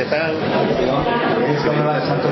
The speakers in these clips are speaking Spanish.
tal? Es como la de Santos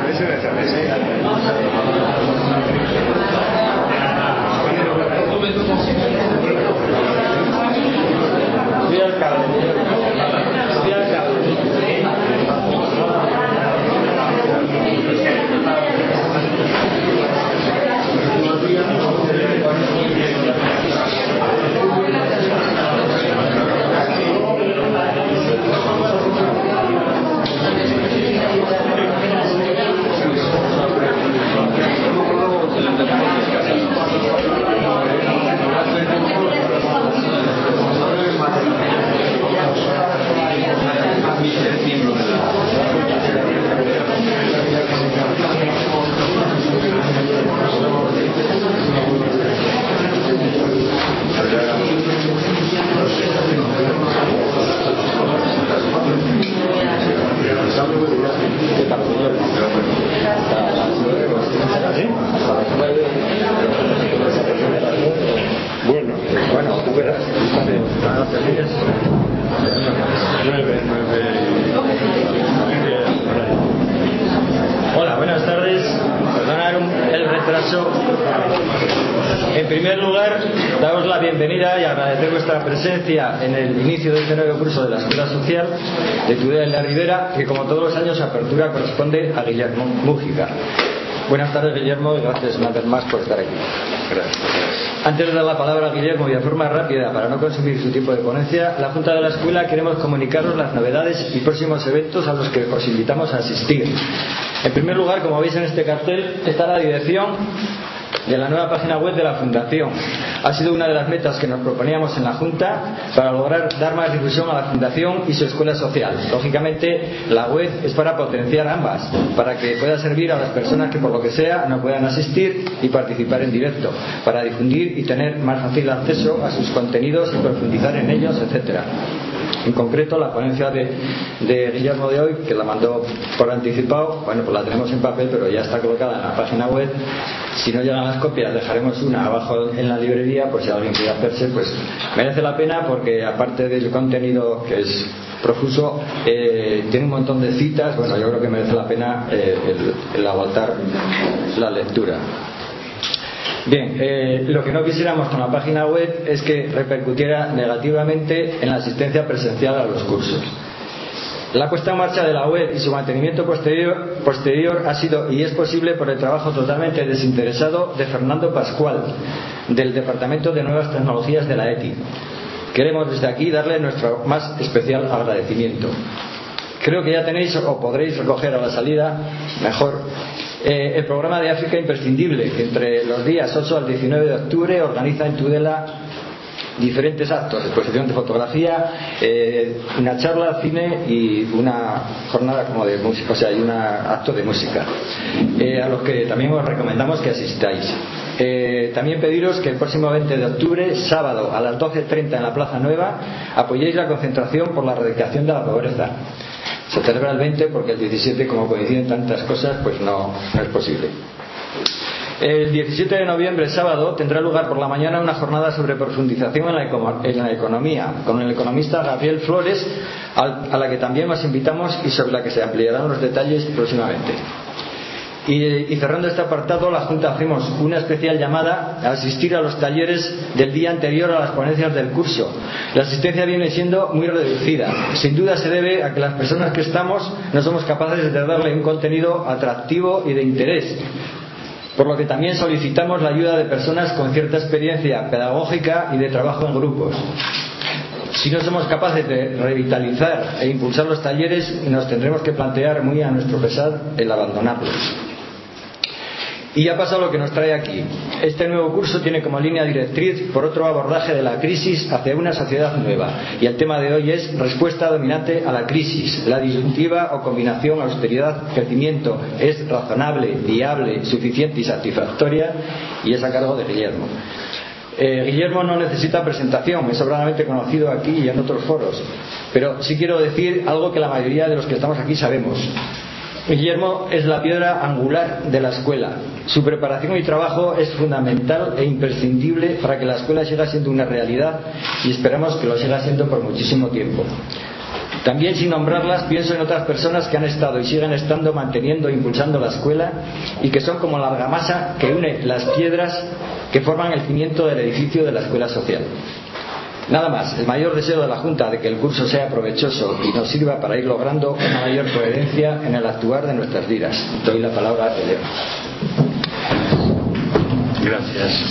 Hola, buenas tardes. Perdonad el retraso. En primer lugar, daros la bienvenida y agradecer vuestra presencia en el inicio de este nuevo curso de la Escuela Social de Tudela en la Ribera, que como todos los años su apertura corresponde a Guillermo Mújica. Buenas tardes, Guillermo, y gracias una vez más por estar aquí. Gracias. Antes de dar la palabra a Guillermo y de forma rápida para no consumir su tiempo de ponencia, la Junta de la Escuela queremos comunicaros las novedades y próximos eventos a los que os invitamos a asistir. En primer lugar, como veis en este cartel, está la dirección de la nueva página web de la Fundación. Ha sido una de las metas que nos proponíamos en la Junta para lograr dar más difusión a la Fundación y su escuela social. Lógicamente, la web es para potenciar ambas, para que pueda servir a las personas que por lo que sea no puedan asistir y participar en directo, para difundir y tener más fácil acceso a sus contenidos y profundizar en ellos, etcétera. En concreto, la ponencia de Guillermo de hoy, que la mandó por anticipado, bueno, pues la tenemos en papel, pero ya está colocada en la página web. Si no llegan las copias, dejaremos una abajo en la librería, pues si alguien quiere hacerse, pues merece la pena, porque aparte del contenido que es profuso, tiene un montón de citas. Bueno, yo creo que merece la pena el agotar la lectura. Bien, lo que no quisiéramos con la página web es que repercutiera negativamente en la asistencia presencial a los cursos. La puesta en marcha de la web y su mantenimiento posterior ha sido y es posible por el trabajo totalmente desinteresado de Fernando Pascual, del Departamento de Nuevas Tecnologías de la ETI. Queremos desde aquí darle nuestro más especial agradecimiento. Creo que ya tenéis o podréis recoger a la salida mejor el programa de África imprescindible, que entre los días 8 al 19 de octubre organiza en Tudela diferentes actos: exposición de fotografía, una charla, cine y una jornada como de música, o sea, hay un acto de música, a los que también os recomendamos que asistáis. También pediros que el próximo 20 de octubre, sábado a las 12:30 en la Plaza Nueva, apoyéis la concentración por la erradicación de la pobreza. Se celebra el 20 porque el 17, como coinciden tantas cosas, pues no es posible. El 17 de noviembre, sábado, tendrá lugar por la mañana una jornada sobre profundización en la economía, con el economista Gabriel Flores, a la que también os invitamos y sobre la que se ampliarán los detalles próximamente. Y cerrando este apartado, la Junta hacemos una especial llamada a asistir a los talleres del día anterior a las ponencias del curso. La asistencia viene siendo muy reducida. Sin duda se debe a que las personas que estamos no somos capaces de darle un contenido atractivo y de interés, por lo que también solicitamos la ayuda de personas con cierta experiencia pedagógica y de trabajo en grupos. Si no somos capaces de revitalizar e impulsar los talleres, nos tendremos que plantear muy a nuestro pesar el abandonarlos. Y ya pasa lo que nos trae aquí. Este nuevo curso tiene como línea directriz por otro abordaje de la crisis hacia una sociedad nueva. Y el tema de hoy es respuesta dominante a la crisis. La disyuntiva o combinación austeridad-crecimiento es razonable, viable, suficiente y satisfactoria, y es a cargo de Guillermo. Guillermo no necesita presentación, es sobradamente conocido aquí y en otros foros, pero sí quiero decir algo que la mayoría de los que estamos aquí sabemos. Guillermo es la piedra angular de la escuela. Su preparación y trabajo es fundamental e imprescindible para que la escuela siga siendo una realidad, y esperamos que lo siga siendo por muchísimo tiempo. También, sin nombrarlas, pienso en otras personas que han estado y siguen estando manteniendo e impulsando la escuela y que son como la argamasa que une las piedras que forman el cimiento del edificio de la escuela social. Nada más, el mayor deseo de la Junta de que el curso sea provechoso y nos sirva para ir logrando una mayor coherencia en el actuar de nuestras vidas. Doy la palabra a Elena. Gracias.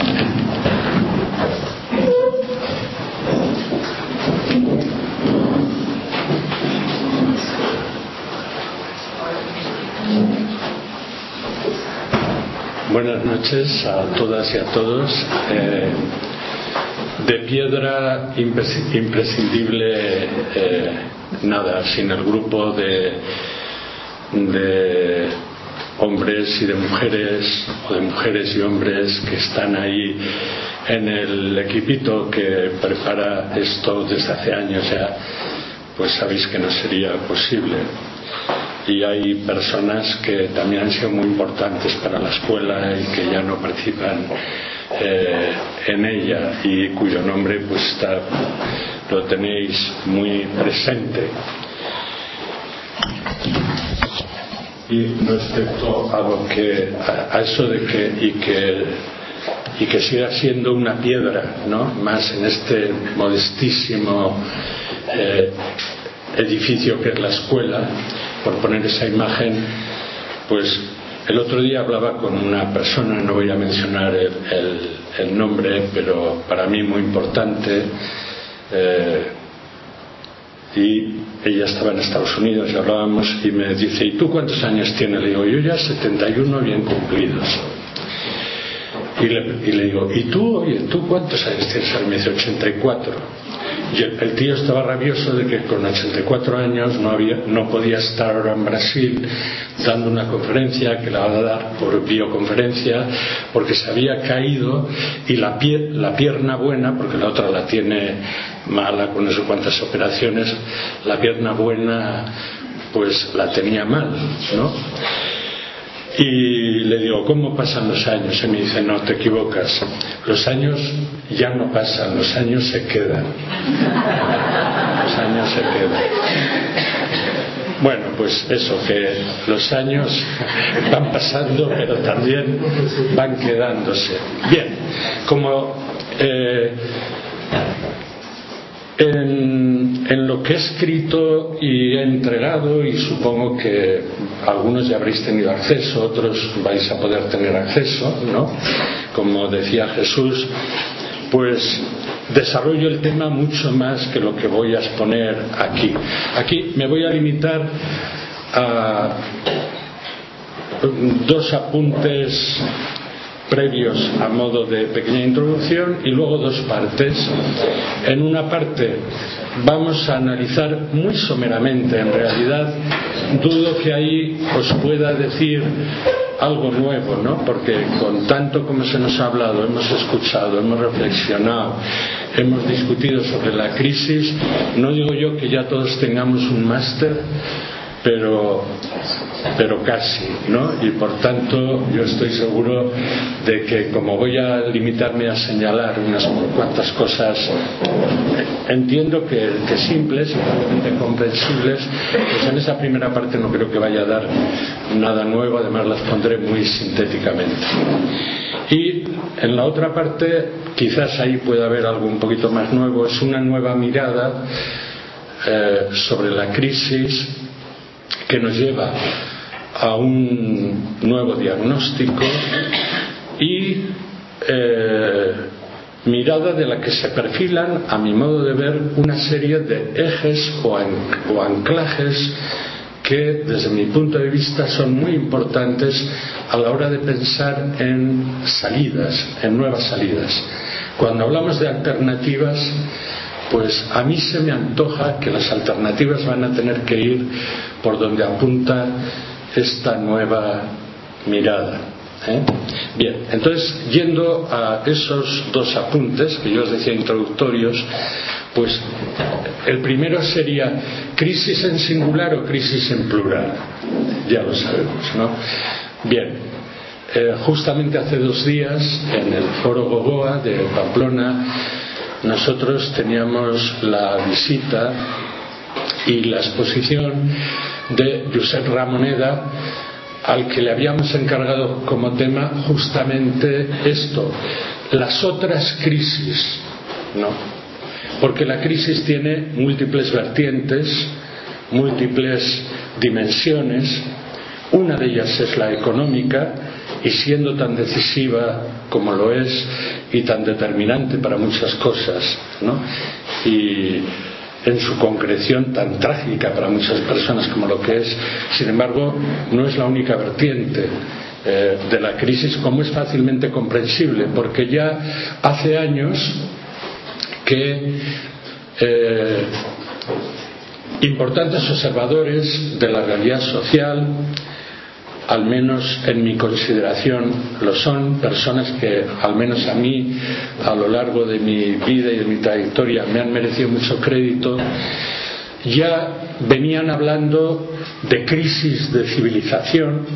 Buenas noches a todas y a todos. De piedra imprescindible nada, sin el grupo de hombres y de mujeres, o de mujeres y hombres que están ahí en el equipito que prepara esto desde hace años ya, pues sabéis que no sería posible. Y hay personas que también han sido muy importantes para la escuela y que ya no participan en ella y cuyo nombre pues lo tenéis muy presente. Y respecto a eso de que siga siendo una piedra, ¿no?, más en este modestísimo edificio que es la escuela, por poner esa imagen, pues el otro día hablaba con una persona, no voy a mencionar el nombre, pero para mí muy importante, y ella estaba en Estados Unidos y hablábamos y me dice: ¿y tú cuántos años tienes? Le digo: yo ya 71 bien cumplidos. Y le digo: ¿y tú? Oye, ¿tú cuántos años tienes? Y me dice: 84. Y el tío estaba rabioso de que con 84 años no podía estar ahora en Brasil dando una conferencia que la va a dar por videoconferencia, porque se había caído y la pierna buena, porque la otra la tiene mala con no sé cuántas operaciones, la pierna buena pues la tenía mal, ¿no? Y le digo: ¿cómo pasan los años? Y me dice: no, te equivocas, los años ya no pasan, los años se quedan. Los años se quedan. Bueno, pues eso, que los años van pasando, pero también van quedándose. Bien, como en lo que he escrito y he entregado, y supongo que algunos ya habréis tenido acceso, otros vais a poder tener acceso, ¿no?, como decía Jesús, pues desarrollo el tema mucho más que lo que voy a exponer aquí. Aquí me voy a limitar a dos apuntes previos a modo de pequeña introducción y luego dos partes. En una parte vamos a analizar muy someramente, en realidad dudo que ahí os pueda decir algo nuevo, ¿no?, porque con tanto como se nos ha hablado, hemos escuchado, hemos reflexionado, hemos discutido sobre la crisis, no digo yo que ya todos tengamos un máster, pero casi, ¿no? Y por tanto yo estoy seguro de que, como voy a limitarme a señalar unas cuantas cosas, entiendo que simples y probablemente comprensibles, pues en esa primera parte no creo que vaya a dar nada nuevo, además las pondré muy sintéticamente. Y en la otra parte quizás ahí pueda haber algo un poquito más nuevo, es una nueva mirada sobre la crisis que nos lleva a un nuevo diagnóstico y mirada de la que se perfilan, a mi modo de ver, una serie de ejes o anclajes que desde mi punto de vista son muy importantes a la hora de pensar en salidas, en nuevas salidas. Cuando hablamos de alternativas, pues a mí se me antoja que las alternativas van a tener que ir por donde apunta esta nueva mirada. Bien, entonces, yendo a esos dos apuntes que yo os decía introductorios, pues el primero sería crisis en singular o crisis en plural. Ya lo sabemos, ¿no? Bien, justamente hace 2 días en el Foro Gogoa de Pamplona nosotros teníamos la visita y la exposición de Josep Ramoneda, al que le habíamos encargado como tema justamente esto, las otras crisis, ¿no? Porque la crisis tiene múltiples vertientes, múltiples dimensiones. Una de ellas es la económica, y siendo tan decisiva como lo es y tan determinante para muchas cosas, ¿no? Y en su concreción tan trágica para muchas personas como lo que es, sin embargo, no es la única vertiente de la crisis, como es fácilmente comprensible, porque ya hace años que importantes observadores de la realidad social, al menos en mi consideración lo son, personas que al menos a mí a lo largo de mi vida y de mi trayectoria me han merecido mucho crédito, ya venían hablando de crisis de civilización,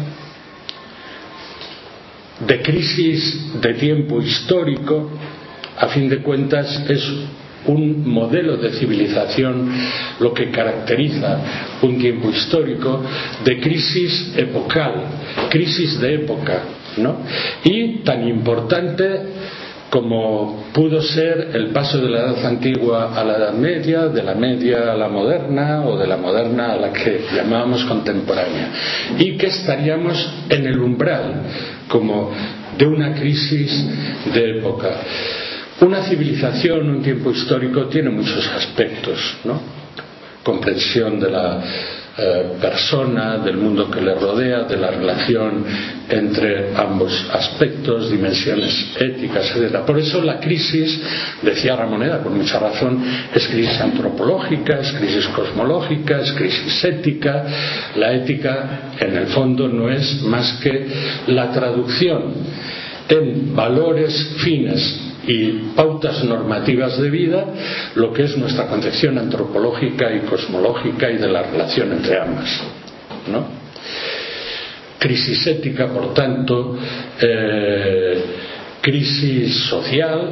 de crisis de tiempo histórico. A fin de cuentas es un modelo de civilización lo que caracteriza un tiempo histórico, de crisis epocal, crisis de época, ¿no? Y tan importante como pudo ser el paso de la Edad Antigua a la Edad Media, de la Media a la Moderna, o de la Moderna a la que llamábamos contemporánea, y que estaríamos en el umbral como de una crisis de época. Una civilización, un tiempo histórico, tiene muchos aspectos, ¿no? Comprensión de la persona, del mundo que le rodea, de la relación entre ambos aspectos, dimensiones éticas, etc. Por eso la crisis, decía Ramoneda con mucha razón, es crisis antropológica, es crisis cosmológica, es crisis ética. La ética, en el fondo, no es más que la traducción en valores, fines y pautas normativas de vida, lo que es nuestra concepción antropológica y cosmológica y de la relación entre ambas, ¿no? Crisis ética, por tanto, crisis social,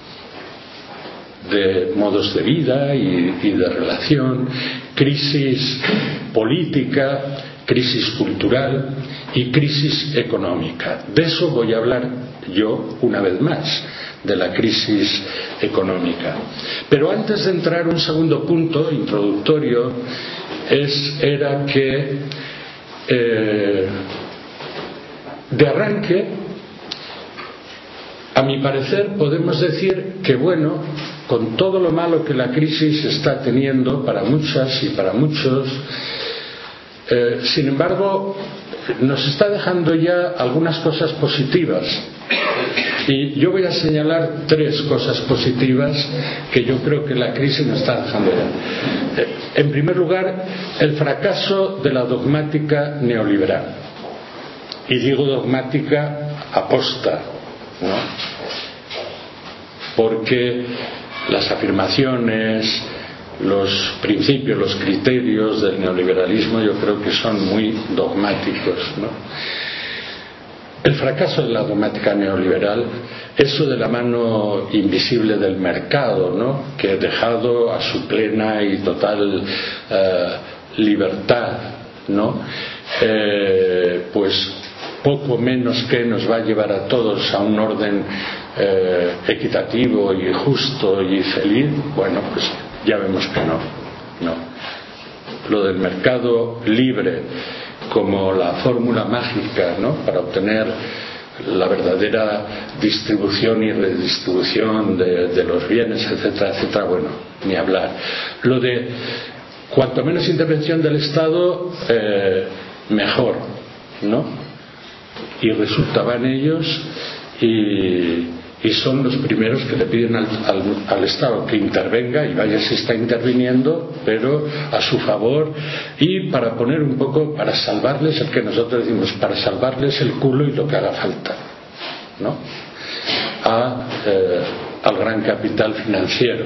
de modos de vida y de relación, crisis política, crisis cultural y crisis económica. De eso voy a hablar yo una vez más, de la crisis económica. Pero antes de entrar, un segundo punto introductorio era que de arranque, a mi parecer, podemos decir que, bueno, con todo lo malo que la crisis está teniendo para muchas y para muchos, sin embargo, nos está dejando ya algunas cosas positivas. Y yo voy a señalar 3 cosas positivas que yo creo que la crisis nos está dejando ya. En primer lugar, el fracaso de la dogmática neoliberal. Y digo dogmática aposta, ¿no? Porque las afirmaciones, los principios, los criterios del neoliberalismo yo creo que son muy dogmáticos, ¿no? El fracaso de la dogmática neoliberal, eso de la mano invisible del mercado, ¿no? Que dejado a su plena y total libertad, ¿no? Pues poco menos que nos va a llevar a todos a un orden equitativo y justo y feliz. Bueno, pues ya vemos que no. Lo del mercado libre como la fórmula mágica, ¿no? Para obtener la verdadera distribución y redistribución de los bienes, etcétera, etcétera, bueno, ni hablar. Lo de cuanto menos intervención del Estado, mejor, ¿no? Y resulta, van ellos y son los primeros que le piden al Estado que intervenga, y vaya si está interviniendo, pero a su favor, y para poner un poco, para salvarles el que nosotros decimos, para salvarles el culo y lo que haga falta, ¿no? Al gran capital financiero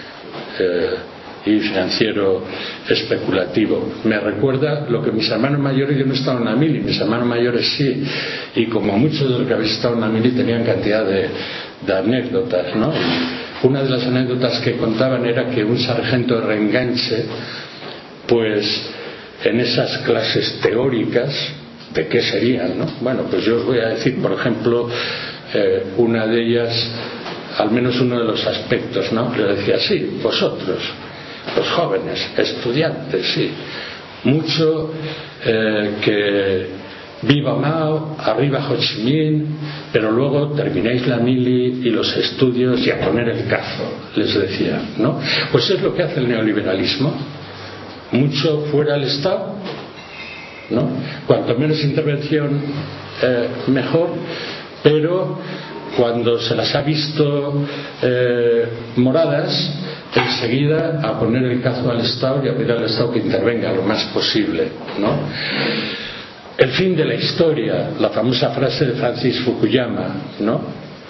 y financiero especulativo. Me recuerda lo que mis hermanos mayores, yo no he estado en la mili, mis hermanos mayores sí, y como muchos de los que habéis estado en la mili tenían cantidad de anécdotas, ¿no? Una de las anécdotas que contaban era que un sargento de reenganche pues en esas clases teóricas, ¿de qué serían, no? Bueno, pues yo os voy a decir, por ejemplo, una de ellas, al menos uno de los aspectos, ¿no? Le decía, sí, vosotros, los jóvenes, estudiantes, sí, mucho que viva Mao, arriba Ho Chi Minh, pero luego termináis la mili y los estudios y a poner el cazo, les decía, ¿no? Pues es lo que hace el neoliberalismo, mucho fuera del Estado, ¿no? Cuanto menos intervención mejor, pero cuando se las ha visto moradas, enseguida a poner el cazo al Estado y a pedir al Estado que intervenga lo más posible, ¿no? El fin de la historia, la famosa frase de Francis Fukuyama, ¿no?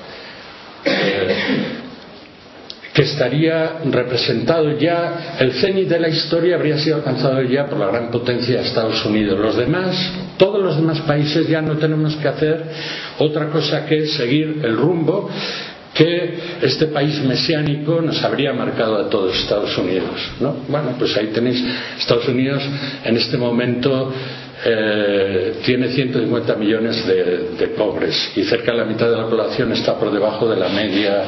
Que estaría representado ya, el cenit de la historia habría sido alcanzado ya por la gran potencia de Estados Unidos. Los demás, todos los demás países, ya no tenemos que hacer otra cosa que seguir el rumbo que este país mesiánico nos habría marcado a todos Estados Unidos, ¿no? Bueno, pues ahí tenéis, Estados Unidos en este momento tiene 150 millones de pobres y cerca de la mitad de la población está por debajo de la media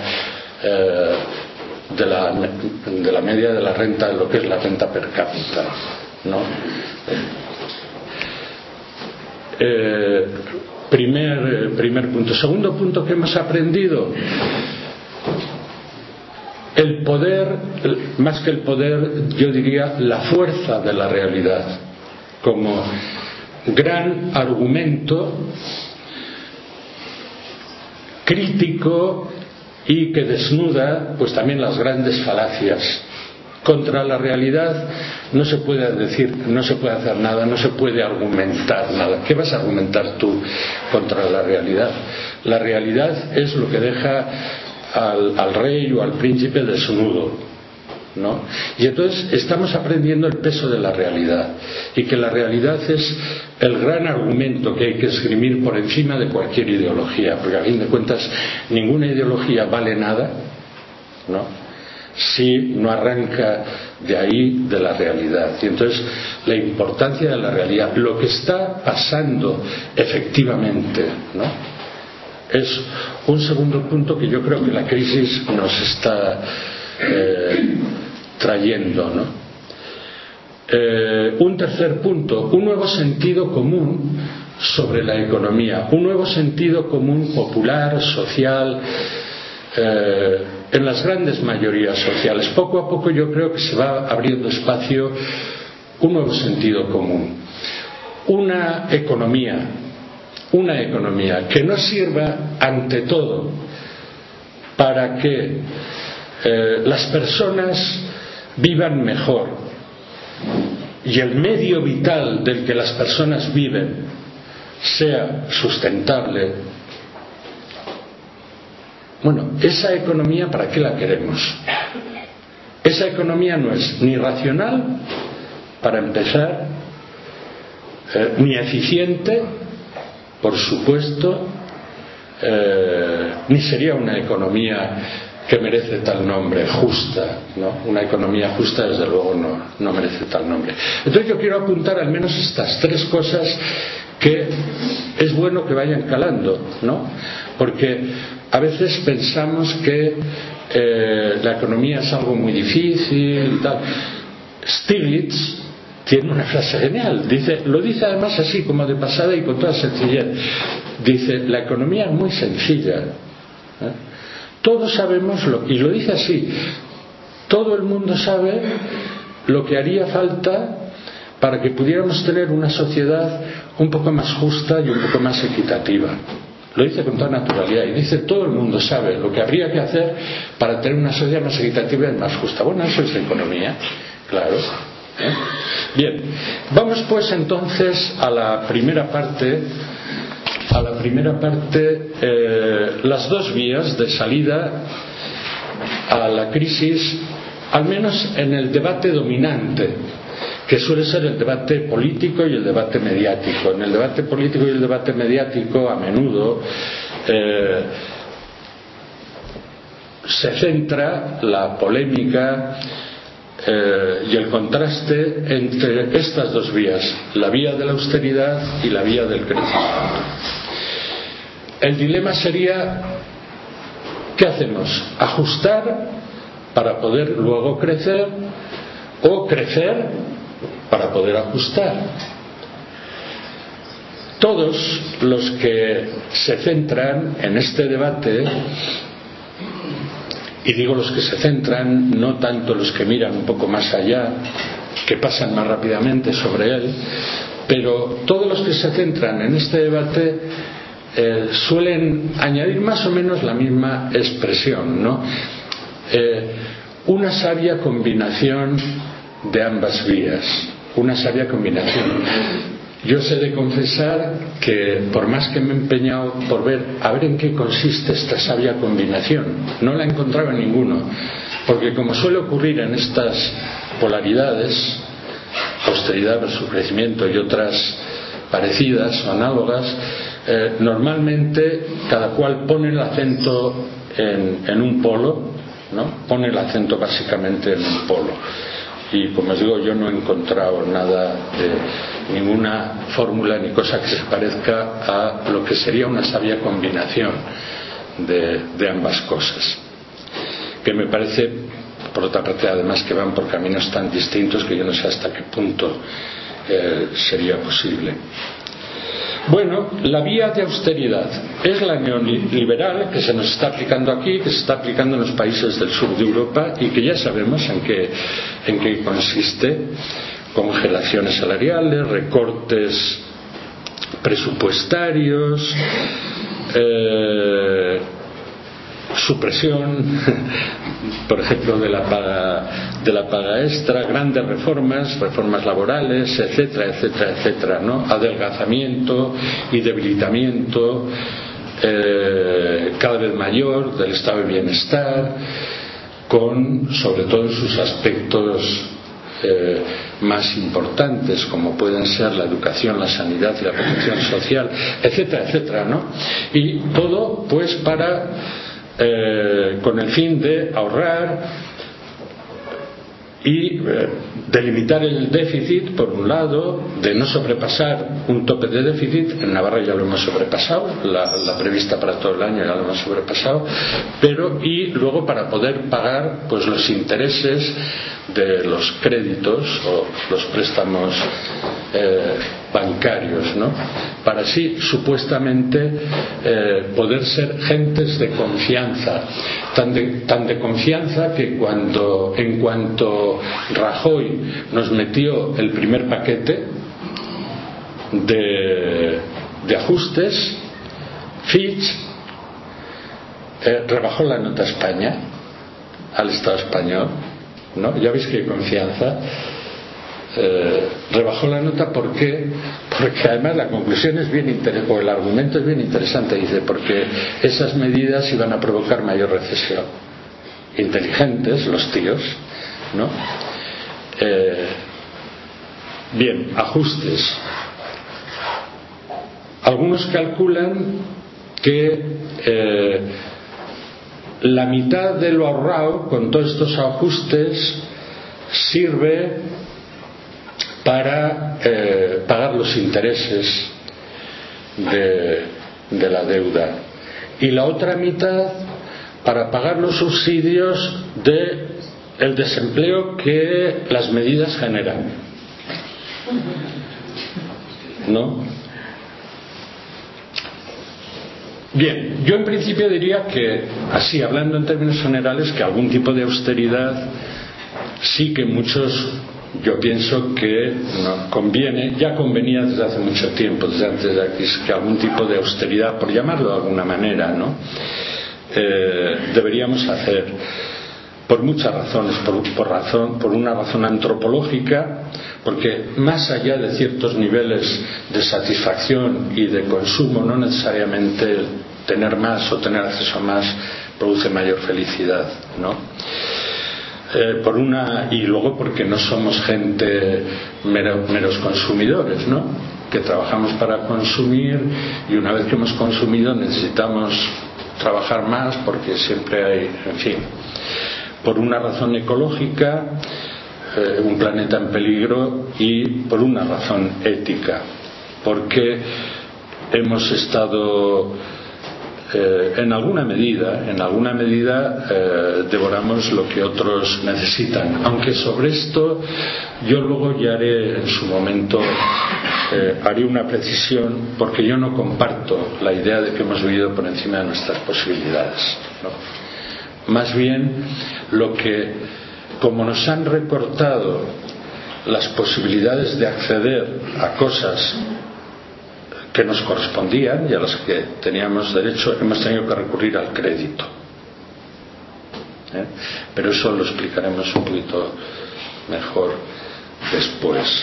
de la media de la renta, de lo que es la renta per cápita, ¿no? Primer punto. Segundo punto que hemos aprendido: el poder, más que el poder, yo diría la fuerza de la realidad como gran argumento crítico y que desnuda pues también las grandes falacias. Contra la realidad no se puede decir, no se puede hacer nada, no se puede argumentar nada. ¿Qué vas a argumentar tú contra la realidad? La realidad es lo que deja al rey o al príncipe desnudo, ¿no? Y entonces estamos aprendiendo el peso de la realidad, y que la realidad es el gran argumento que hay que esgrimir por encima de cualquier ideología, porque a fin de cuentas ninguna ideología vale nada, ¿no?, si no arranca de ahí, de la realidad. Y entonces la importancia de la realidad, lo que está pasando efectivamente, ¿no?, es un segundo punto que yo creo que la crisis nos está trayendo, ¿no? Un tercer punto, un nuevo sentido común sobre la economía, un nuevo sentido común popular, social, en las grandes mayorías sociales. Poco a poco yo creo que se va abriendo espacio un nuevo sentido común, una economía que no sirva ante todo para que las personas vivan mejor y el medio vital del que las personas viven sea sustentable. Bueno, esa economía, ¿para qué la queremos? Esa economía no es ni racional, para empezar, ni eficiente, por supuesto, ni sería una economía que merece tal nombre, justa, ¿no? Una economía justa, desde luego, no merece tal nombre. Entonces yo quiero apuntar al menos estas tres cosas que es bueno que vayan calando, ¿no? Porque a veces pensamos que la economía es algo muy difícil y tal. Stiglitz tiene una frase genial, lo dice además así como de pasada y con toda sencillez. Dice, la economía es muy sencilla, ¿eh? Todos sabemos y lo dice así, todo el mundo sabe lo que haría falta para que pudiéramos tener una sociedad un poco más justa y un poco más equitativa. Lo dice con toda naturalidad y dice, todo el mundo sabe lo que habría que hacer para tener una sociedad más equitativa y más justa. Bueno, eso es economía, claro, ¿eh? Bien, vamos pues entonces a la primera parte, las dos vías de salida a la crisis, al menos en el debate dominante, que suele ser el debate político y el debate mediático. En el debate político y el debate mediático, a menudo se centra la polémica y el contraste entre estas dos vías, la vía de la austeridad y la vía del crecimiento. El dilema sería: ¿qué hacemos? ¿Ajustar para poder luego crecer o crecer para poder ajustar? Todos los que se centran en este debate, y digo los que se centran, no tanto los que miran un poco más allá, que pasan más rápidamente sobre él, pero todos los que se centran en este debate suelen añadir más o menos la misma expresión, ¿no? Una sabia combinación de ambas vías, una sabia combinación. Yo sé de confesar que por más que me he empeñado por ver en qué consiste esta sabia combinación, no la he encontrado en ninguno, porque como suele ocurrir en estas polaridades, austeridad versus crecimiento y otras parecidas o análogas, normalmente cada cual pone el acento en un polo, ¿no? Pone el acento básicamente en un polo. Y como os digo, yo no he encontrado nada de ninguna fórmula ni cosa que se parezca a lo que sería una sabia combinación de ambas cosas, que me parece, por otra parte, además, que van por caminos tan distintos que yo no sé hasta qué punto sería posible. Bueno, la vía de austeridad es la neoliberal que se nos está aplicando aquí, que se está aplicando en los países del sur de Europa y que ya sabemos en qué consiste: congelaciones salariales, recortes presupuestarios, supresión, por ejemplo, de la paga extra, grandes reformas laborales, etcétera, etcétera, etcétera, ¿no? Adelgazamiento y debilitamiento cada vez mayor del estado de bienestar, sobre todo en sus aspectos más importantes, como pueden ser la educación, la sanidad y la protección social, etcétera, etcétera, ¿no? Y todo pues con el fin de ahorrar y delimitar el déficit, por un lado, de no sobrepasar un tope de déficit. En Navarra ya lo hemos sobrepasado, la prevista para todo el año ya lo hemos sobrepasado, y luego para poder pagar pues los intereses de los créditos o los préstamos bancarios, ¿no? Para así supuestamente poder ser gentes de confianza, tan de confianza que en cuanto Rajoy nos metió el primer paquete de ajustes, Fitch rebajó la nota a España, al Estado español, ¿no? Ya veis qué confianza. Rebajó la nota. ¿Por qué? Porque además la conclusión es bien interesante, o el argumento es bien interesante. Dice: porque esas medidas iban a provocar mayor recesión. Inteligentes los tíos, ¿no? Bien, ajustes. Algunos calculan que la mitad de lo ahorrado con todos estos ajustes sirve para pagar los intereses de la deuda, y la otra mitad para pagar los subsidios del desempleo que las medidas generan, ¿no? Bien, yo en principio diría que, así hablando en términos generales, que algún tipo de austeridad sí que muchos, yo pienso que no conviene, ya convenía desde hace mucho tiempo, desde antes de aquí, que algún tipo de austeridad, por llamarlo de alguna manera, ¿no? Deberíamos hacer, por muchas razones, por una razón antropológica, porque más allá de ciertos niveles de satisfacción y de consumo, no necesariamente tener más o tener acceso a más produce mayor felicidad, ¿no? Y luego porque no somos gente meros consumidores, ¿no? Que trabajamos para consumir, y una vez que hemos consumido necesitamos trabajar más porque siempre hay, en fin. Por una razón ecológica, un planeta en peligro, y por una razón ética, porque hemos estado en alguna medida devoramos lo que otros necesitan, aunque sobre esto yo luego ya haré en su momento haré una precisión, porque yo no comparto la idea de que hemos vivido por encima de nuestras posibilidades, ¿no? Más bien, como nos han recortado las posibilidades de acceder a cosas que nos correspondían y a las que teníamos derecho, hemos tenido que recurrir al crédito. Pero eso lo explicaremos un poquito mejor después.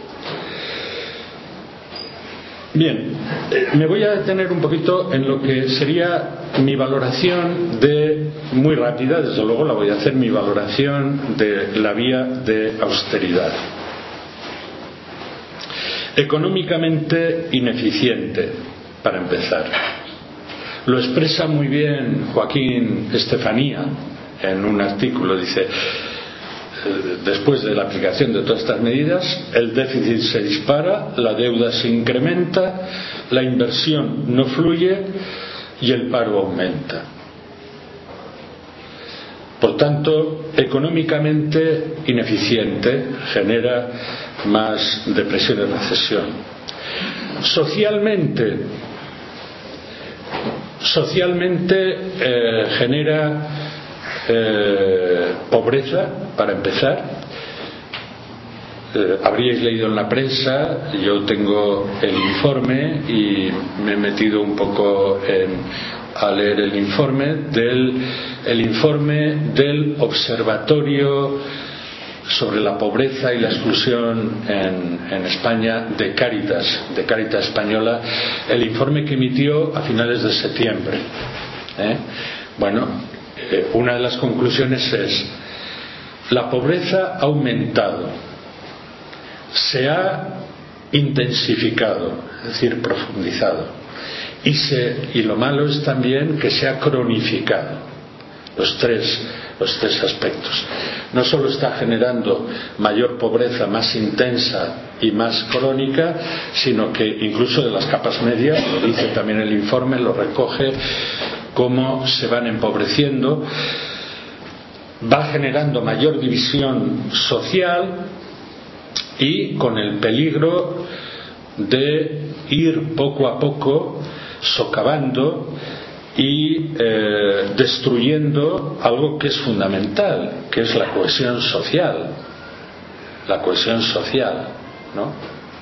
Bien, me voy a detener un poquito en lo que sería mi valoración muy rápida, desde luego la voy a hacer, mi valoración de la vía de austeridad. Económicamente ineficiente, para empezar. Lo expresa muy bien Joaquín Estefanía en un artículo. Dice: después de la aplicación de todas estas medidas, el déficit se dispara, la deuda se incrementa, la inversión no fluye y el paro aumenta. Por tanto, económicamente ineficiente, genera más depresión y recesión. Socialmente genera pobreza, para empezar. Habríais leído en la prensa, yo tengo el informe y me he metido un poco a leer el informe del Observatorio sobre la pobreza y la exclusión en España de Cáritas Española, el informe que emitió a finales de septiembre. Una de las conclusiones es: la pobreza ha aumentado, se ha intensificado, es decir, profundizado, y lo malo es también que se ha cronificado. Los tres aspectos. No solo está generando mayor pobreza, más intensa y más crónica, sino que incluso de las capas medias, lo dice también el informe, lo recoge, cómo se van empobreciendo, va generando mayor división social y con el peligro de ir poco a poco socavando y destruyendo algo que es fundamental, que es la cohesión social, ¿no?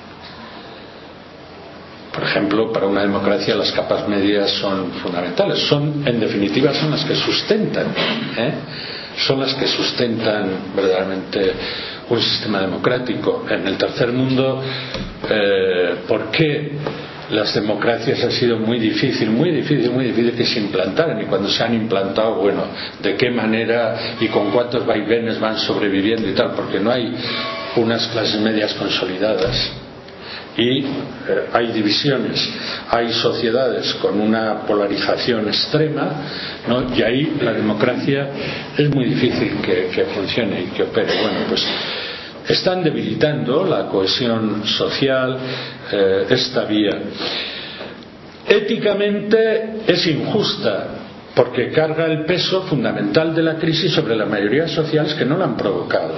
Por ejemplo, para una democracia las capas medias son fundamentales, en definitiva son las que sustentan, son las que sustentan verdaderamente un sistema democrático. En el tercer mundo, ¿por qué las democracias ha sido muy difícil que se implantaran? Y cuando se han implantado, ¿de qué manera y con cuántos vaivenes van sobreviviendo y tal? Porque no hay unas clases medias consolidadas y hay divisiones, hay sociedades con una polarización extrema, ¿no? Y ahí la democracia es muy difícil que funcione y que opere. Están debilitando la cohesión social, esta vía. Éticamente es injusta, porque carga el peso fundamental de la crisis sobre las mayorías sociales que no la han provocado.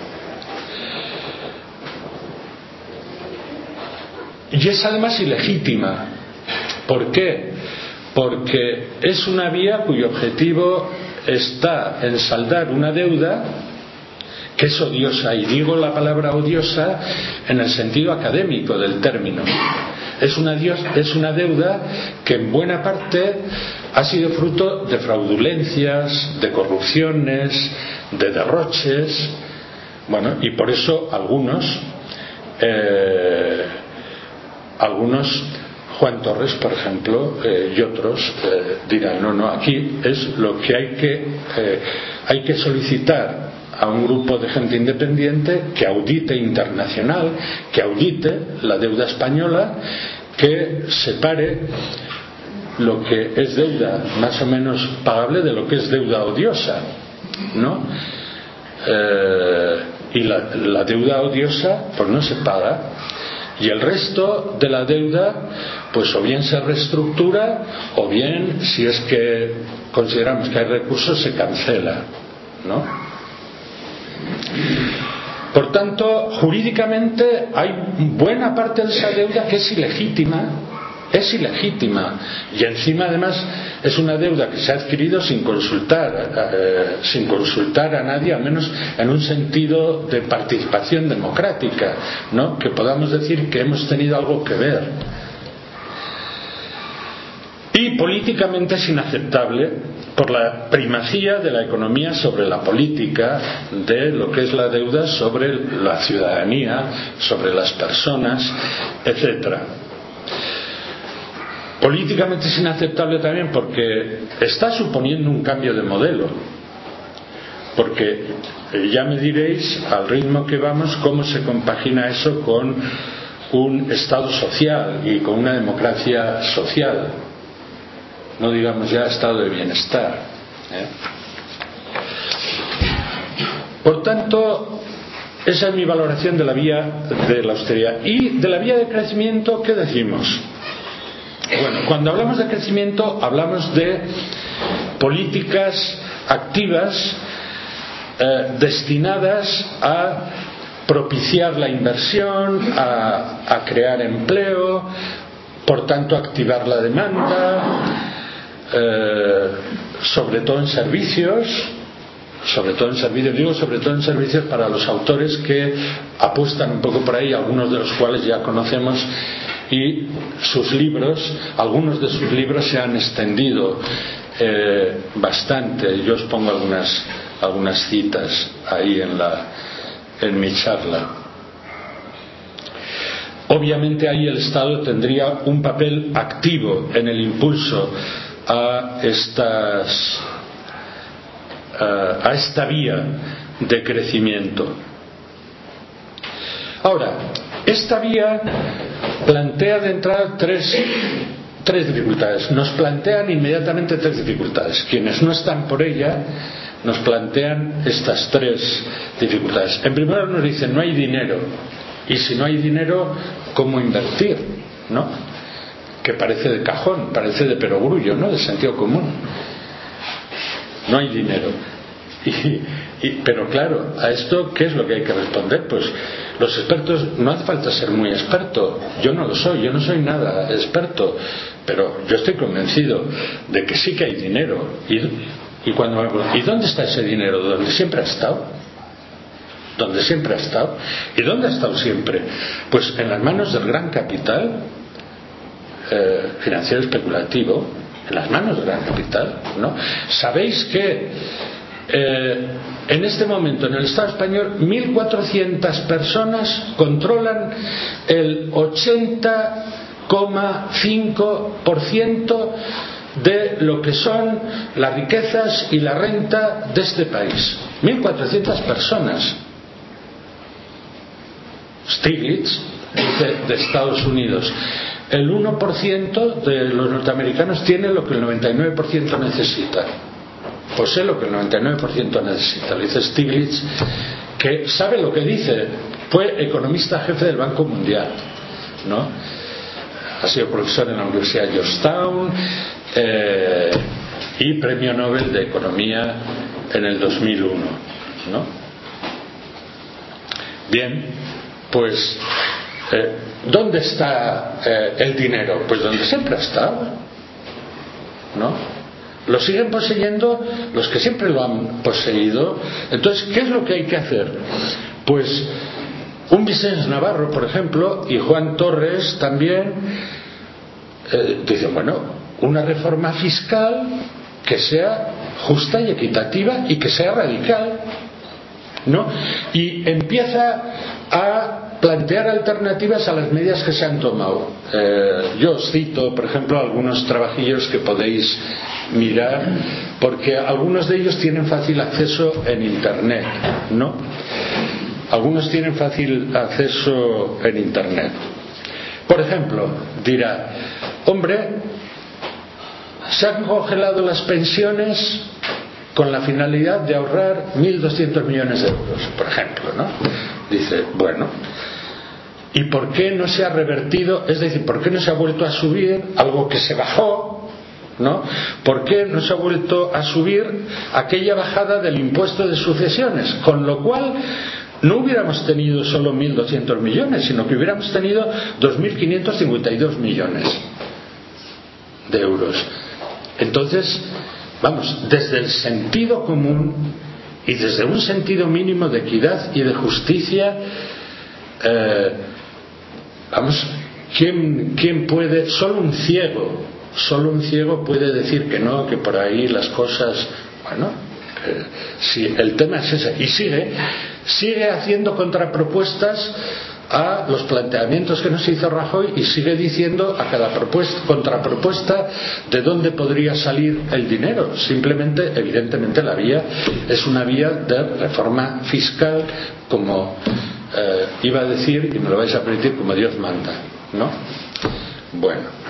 Y es además ilegítima. ¿Por qué? Porque es una vía cuyo objetivo está en saldar una deuda que es odiosa, y digo la palabra odiosa en el sentido académico del término. Es una deuda que en buena parte ha sido fruto de fraudulencias, de corrupciones, de derroches, y por eso algunos, Juan Torres, por ejemplo, y otros dirán: no, aquí es lo que hay que solicitar a un grupo de gente independiente que audite internacional, que audite la deuda española, que separe lo que es deuda más o menos pagable de lo que es deuda odiosa, ¿no? y la deuda odiosa pues no se paga, y el resto de la deuda pues o bien se reestructura o bien, si es que consideramos que hay recursos, se cancela, ¿no? Por tanto, jurídicamente hay buena parte de esa deuda que es ilegítima, y encima además es una deuda que se ha adquirido sin consultar a nadie, al menos en un sentido de participación democrática, ¿no? Que podamos decir que hemos tenido algo que ver. Y políticamente es inaceptable por la primacía de la economía sobre la política, de lo que es la deuda sobre la ciudadanía, sobre las personas, etcétera. Políticamente es inaceptable también porque está suponiendo un cambio de modelo, porque ya me diréis al ritmo que vamos cómo se compagina eso con un Estado social y con una democracia social, no digamos ya estado de bienestar, ¿eh? Por tanto, esa es mi valoración de la vía de la austeridad. Y de la vía de crecimiento, ¿qué decimos? Bueno, cuando hablamos de crecimiento hablamos de políticas activas destinadas a propiciar la inversión, a crear empleo, por tanto activar la demanda, sobre todo en servicios, para los autores que apuestan un poco por ahí, algunos de los cuales ya conocemos, y algunos de sus libros se han extendido bastante. Yo os pongo algunas citas ahí en mi charla. Obviamente ahí el Estado tendría un papel activo en el impulso a esta vía de crecimiento. Ahora, esta vía plantea de entrada tres dificultades. Nos plantean inmediatamente tres dificultades. Quienes no están por ella nos plantean estas tres dificultades. En primer lugar nos dicen no hay dinero, y si no hay dinero, ¿cómo invertir? ¿No? Que parece de cajón, parece de perogrullo, ¿no? De sentido común. No hay dinero. Pero claro, a esto ¿qué es lo que hay que responder? Pues los expertos, no hace falta ser muy experto, yo no lo soy, yo no soy nada experto, pero yo estoy convencido de que sí que hay dinero. ¿Y dónde está ese dinero? ¿Dónde siempre ha estado? ¿Dónde siempre ha estado? ¿Y dónde ha estado siempre? Pues en las manos del gran capital financiero especulativo, en las manos del gran capital, ¿no? Sabéis que en este momento en el Estado español 1.400 personas controlan el 80,5% de lo que son las riquezas y la renta de este país. 1.400 personas. Stiglitz dice de Estados Unidos: el 1% de los norteamericanos tiene lo que el 99% necesita. Posee lo que el 99% necesita. Lo dice Stiglitz, que sabe lo que dice. Fue economista jefe del Banco Mundial, ¿no? Ha sido profesor en la Universidad de Georgetown y Premio Nobel de Economía en el 2001, ¿no? Bien, pues ¿dónde está el dinero? Pues donde siempre ha estado, ¿no? Lo siguen poseyendo los que siempre lo han poseído. Entonces, ¿qué es lo que hay que hacer? Pues un Vicens Navarro, por ejemplo, y Juan Torres también dicen, bueno, una reforma fiscal que sea justa y equitativa y que sea radical, ¿no? Y empieza a plantear alternativas a las medidas que se han tomado. Yo os cito, por ejemplo, algunos trabajillos que podéis mirar, porque algunos de ellos tienen fácil acceso en Internet, ¿no? Algunos tienen fácil acceso en Internet. Por ejemplo, dirá, hombre, se han congelado las pensiones con la finalidad de ahorrar 1.200 millones de euros, por ejemplo, ¿no? Dice, bueno, ¿y por qué no se ha revertido? Es decir, ¿por qué no se ha vuelto a subir algo que se bajó? ¿No? ¿Por qué no se ha vuelto a subir aquella bajada del impuesto de sucesiones? Con lo cual no hubiéramos tenido solo 1.200 millones, sino que hubiéramos tenido 2.552 millones de euros. Entonces, vamos, desde el sentido común y desde un sentido mínimo de equidad y de justicia, vamos, ¿quién puede? Solo un ciego puede decir que no, que por ahí las cosas, bueno, si el tema es ese, y sigue haciendo contrapropuestas a los planteamientos que nos hizo Rajoy, y sigue diciendo a cada contrapropuesta de dónde podría salir el dinero. Simplemente, evidentemente, la vía es una vía de reforma fiscal, como iba a decir, y me lo vais a permitir, como Dios manda, ¿no? Bueno,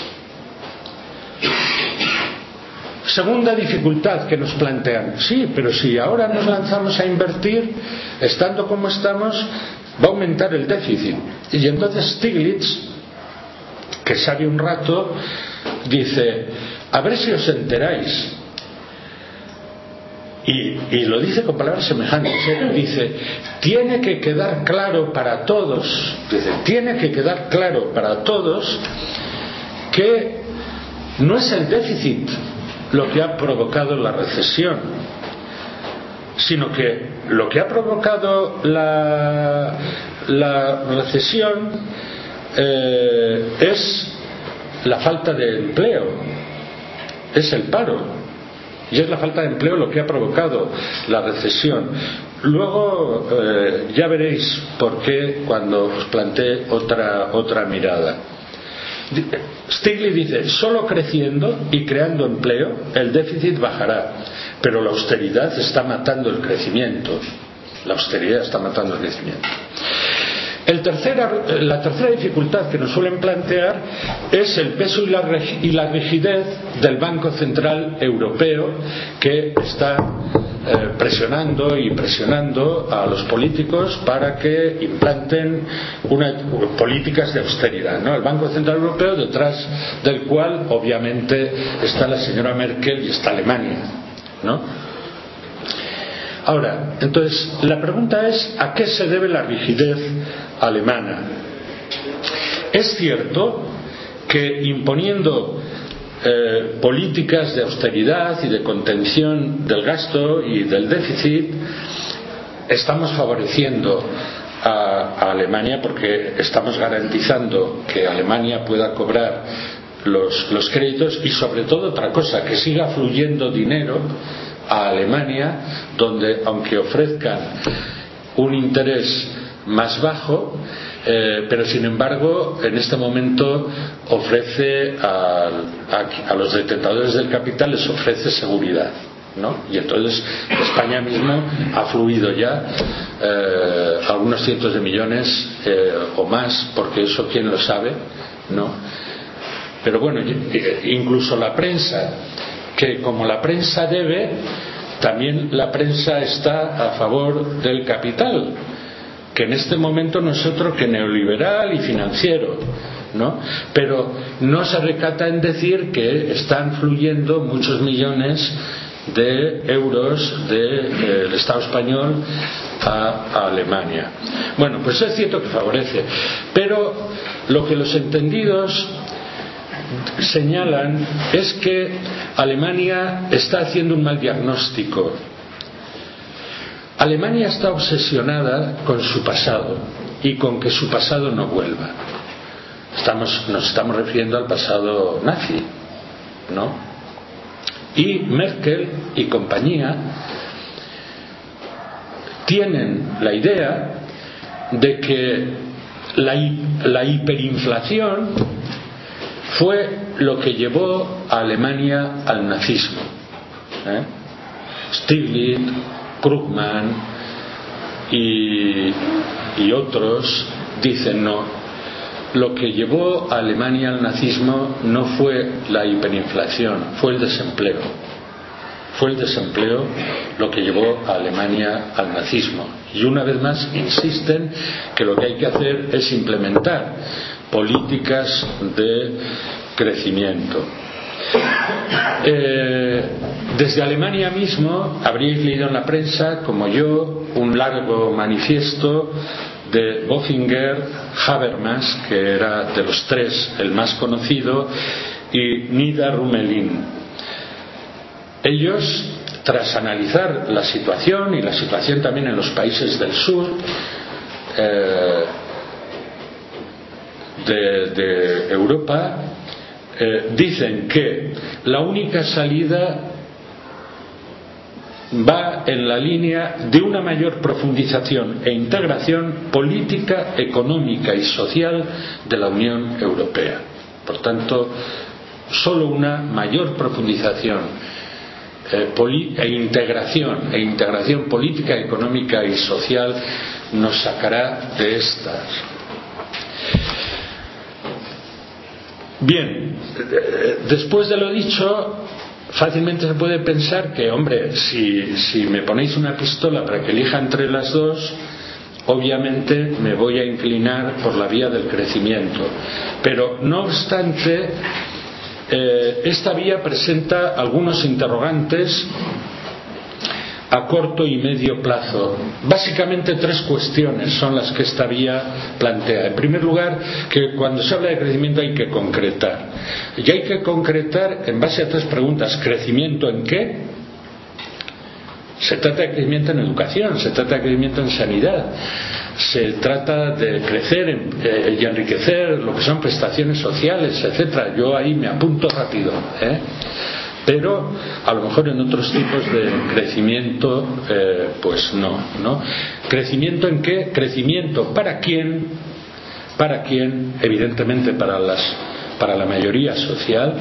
segunda dificultad que nos plantean: sí, pero si ahora nos lanzamos a invertir, estando como estamos, va a aumentar el déficit. Y entonces Stiglitz, que sabe un rato, dice, a ver si os enteráis. Y lo dice con palabras semejantes, dice, tiene que quedar claro para todos, que no es el déficit lo que ha provocado la recesión, sino que lo que ha provocado la recesión es la falta de empleo, es el paro, y es la falta de empleo lo que ha provocado la recesión. Luego ya veréis por qué cuando os plantee otra mirada. Stiglitz dice, solo creciendo y creando empleo el déficit bajará, pero la austeridad está matando el crecimiento. La tercera dificultad que nos suelen plantear es el peso y la rigidez del Banco Central Europeo, que está presionando a los políticos para que implanten políticas de austeridad, ¿no? El Banco Central Europeo, detrás del cual obviamente está la señora Merkel y está Alemania, ¿no? Ahora, entonces, la pregunta es, ¿a qué se debe la rigidez alemana? Es cierto que imponiendo políticas de austeridad y de contención del gasto y del déficit, estamos favoreciendo a Alemania, porque estamos garantizando que Alemania pueda cobrar los créditos, y sobre todo otra cosa, que siga fluyendo dinero a Alemania, donde aunque ofrezcan un interés más bajo, pero sin embargo en este momento ofrece a los detentadores del capital, les ofrece seguridad, ¿no? Y entonces España mismo ha fluido ya algunos cientos de millones o más, porque eso quién lo sabe, ¿no? Pero bueno, incluso la prensa, que como la prensa debe, también la prensa está a favor del capital, que en este momento no es otro que neoliberal y financiero, ¿no? Pero no se recata en decir que están fluyendo muchos millones de euros del Estado español a Alemania. Bueno, pues es cierto que favorece, pero lo que los entendidos señalan es que Alemania está haciendo un mal diagnóstico. Alemania está obsesionada con su pasado y con que su pasado no vuelva. Nos estamos refiriendo al pasado nazi, ¿no? Y Merkel y compañía tienen la idea de que la hiperinflación fue lo que llevó a Alemania al nazismo. Stiglitz, Krugman y otros dicen no, lo que llevó a Alemania al nazismo no fue la hiperinflación, fue el desempleo, fue el desempleo lo que llevó a Alemania al nazismo. Y una vez más insisten que lo que hay que hacer es implementar políticas de crecimiento. Desde Alemania mismo habríais leído en la prensa, como yo, un largo manifiesto de Bofinger, Habermas, que era de los tres el más conocido, y Nida Rumelin. Ellos, tras analizar la situación y la situación también en los países del sur de Europa, dicen que la única salida va en la línea de una mayor profundización e integración política, económica y social de la Unión Europea. Por tanto, solo una mayor profundización e integración política, económica y social nos sacará de estas. Bien, después de lo dicho, fácilmente se puede pensar que, hombre, si me ponéis una pistola para que elija entre las dos, obviamente me voy a inclinar por la vía del crecimiento. Pero, no obstante, esta vía presenta algunos interrogantes a corto y medio plazo. Básicamente tres cuestiones son las que esta vía plantea. En primer lugar, que cuando se habla de crecimiento hay que concretar. Y hay que concretar en base a tres preguntas. ¿Crecimiento en qué? Se trata de crecimiento en educación, se trata de crecimiento en sanidad, se trata de crecer y enriquecer lo que son prestaciones sociales, etcétera. Yo ahí me apunto rápido, pero a lo mejor en otros tipos de crecimiento pues no. ¿Crecimiento en qué? Crecimiento ¿para quién? ¿Para quién? Evidentemente para la mayoría social,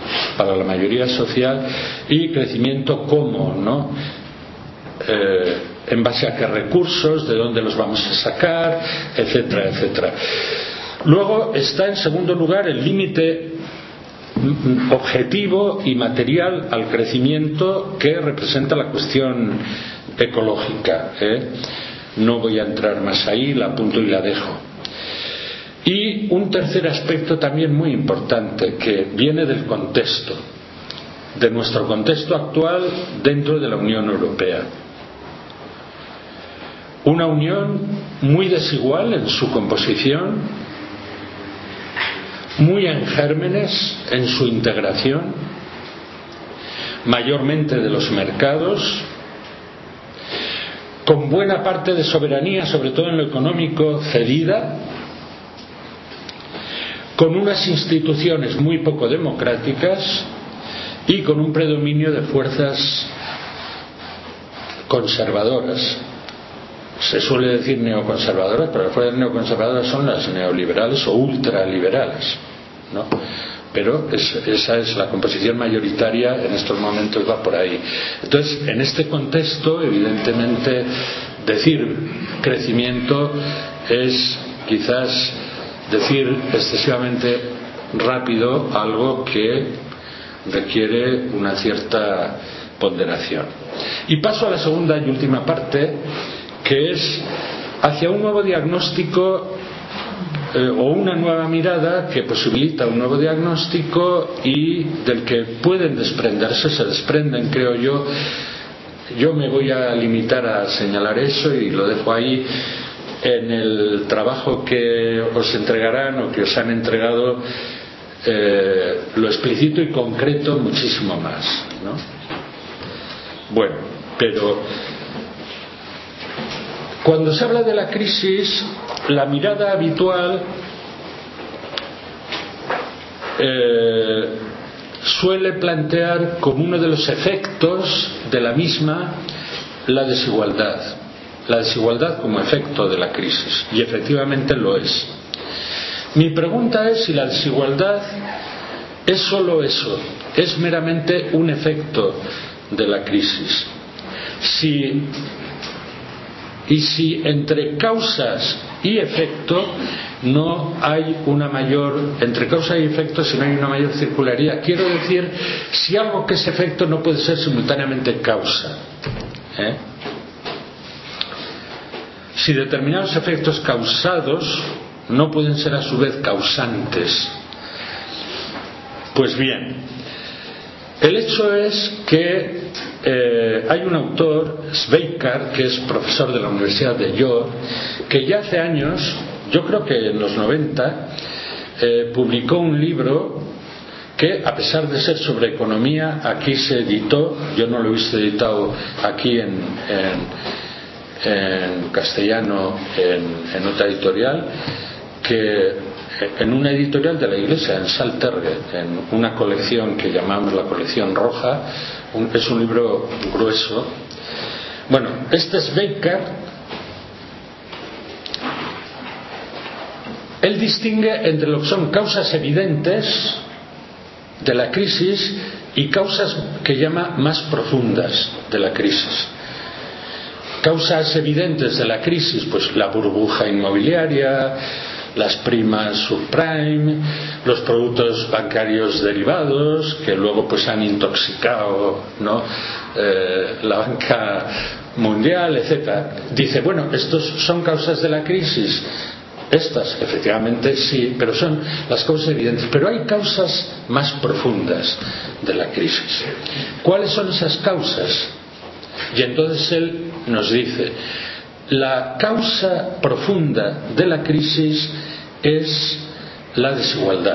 y crecimiento ¿cómo? ¿No? En base a qué recursos, de dónde los vamos a sacar, etcétera, etcétera. Luego está en segundo lugar el límite objetivo y material al crecimiento que representa la cuestión ecológica. No voy a entrar más ahí, la apunto y la dejo. Y un tercer aspecto también muy importante que viene del contexto, de nuestro contexto actual dentro de la Unión Europea. Una unión muy desigual en su composición, muy en gérmenes en su integración, mayormente de los mercados, con buena parte de soberanía, sobre todo en lo económico, cedida, con unas instituciones muy poco democráticas y con un predominio de fuerzas conservadoras. Se suele decir neoconservadoras, pero las fuerzas neoconservadoras son las neoliberales o ultraliberales, ¿no? Pero esa es la composición mayoritaria en estos momentos, va por ahí. Entonces, en este contexto, evidentemente, decir crecimiento es quizás decir excesivamente rápido algo que requiere una cierta ponderación. Y paso a la segunda y última parte, que es hacia un nuevo diagnóstico o una nueva mirada que posibilita un nuevo diagnóstico y del que pueden se desprenden, creo yo. Yo me voy a limitar a señalar eso y lo dejo ahí. En el trabajo que os entregarán o que os han entregado lo explicito y concreto muchísimo más, ¿no? Bueno, pero cuando se habla de la crisis, la mirada habitual suele plantear como uno de los efectos de la misma la desigualdad como efecto de la crisis, y efectivamente lo es. Mi pregunta es si la desigualdad es solo eso, es meramente un efecto de la crisis. Si entre causas y efecto no hay una mayor, entre causa y efecto, si no hay una mayor circularidad. Quiero decir, si algo que es efecto no puede ser simultáneamente causa, si determinados efectos causados no pueden ser a su vez causantes. Pues bien, el hecho es que hay un autor, Schweikart, que es profesor de la Universidad de York, que ya hace años, yo creo que en los 90, publicó un libro que, a pesar de ser sobre economía, aquí se editó, yo no lo he visto editado aquí en castellano en otra editorial, que en una editorial de la Iglesia, en Saltergue, en una colección que llamamos la colección roja. Es un libro grueso. Bueno, este Schweikart, él distingue entre lo que son causas evidentes de la crisis y causas que llama más profundas de la crisis. Causas evidentes de la crisis, pues la burbuja inmobiliaria, las primas subprime, los productos bancarios derivados que luego pues han intoxicado, ¿no?, la banca mundial, etcétera. Dice, bueno, estos son causas de la crisis. Estas, efectivamente, sí, pero son las causas evidentes. Pero hay causas más profundas de la crisis. ¿Cuáles son esas causas? Y entonces él nos dice: la causa profunda de la crisis es la desigualdad,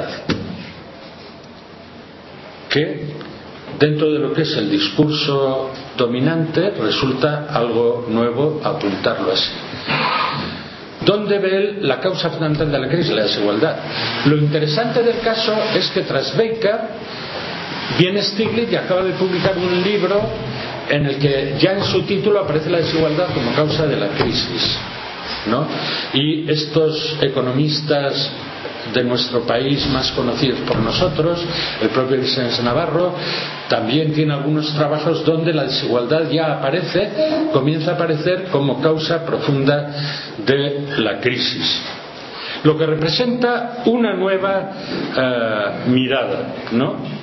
que dentro de lo que es el discurso dominante resulta algo nuevo apuntarlo así. ¿Dónde ve él la causa fundamental de la crisis? La desigualdad. Lo interesante del caso es que tras Schweikart viene Stiglitz y acaba de publicar un libro en el que ya en su título aparece la desigualdad como causa de la crisis, ¿no? Y estos economistas de nuestro país más conocidos por nosotros, el propio Vicens Navarro, también tiene algunos trabajos donde la desigualdad ya aparece, comienza a aparecer como causa profunda de la crisis, lo que representa una nueva mirada, ¿no?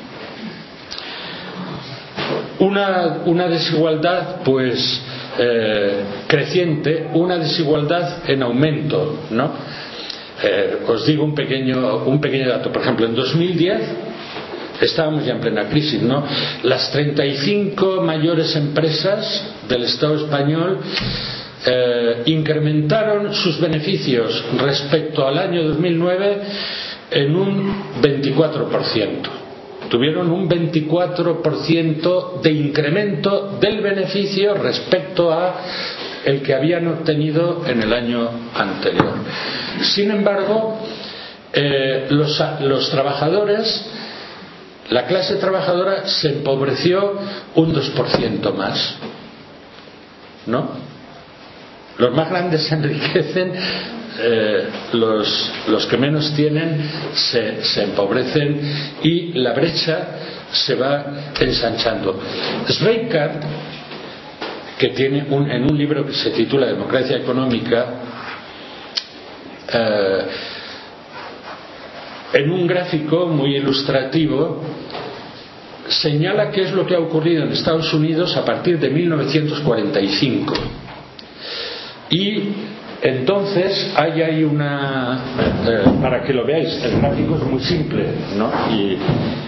Una desigualdad pues creciente, una desigualdad en aumento, ¿no? Os digo un pequeño dato. Por ejemplo, en 2010 estábamos ya en plena crisis, ¿no? Las 35 mayores empresas del Estado español incrementaron sus beneficios respecto al año 2009 en un 24%. Tuvieron un 24% de incremento del beneficio respecto a el que habían obtenido en el año anterior. Sin embargo, los trabajadores, la clase trabajadora se empobreció un 2% más, ¿no? Los más grandes se enriquecen, los que menos tienen se empobrecen y la brecha se va ensanchando. Schweikart, que tiene en un libro que se titula Democracia Económica, en un gráfico muy ilustrativo señala qué es lo que ha ocurrido en Estados Unidos a partir de 1945. Y entonces hay ahí para que lo veáis, el gráfico es muy simple, ¿no? Y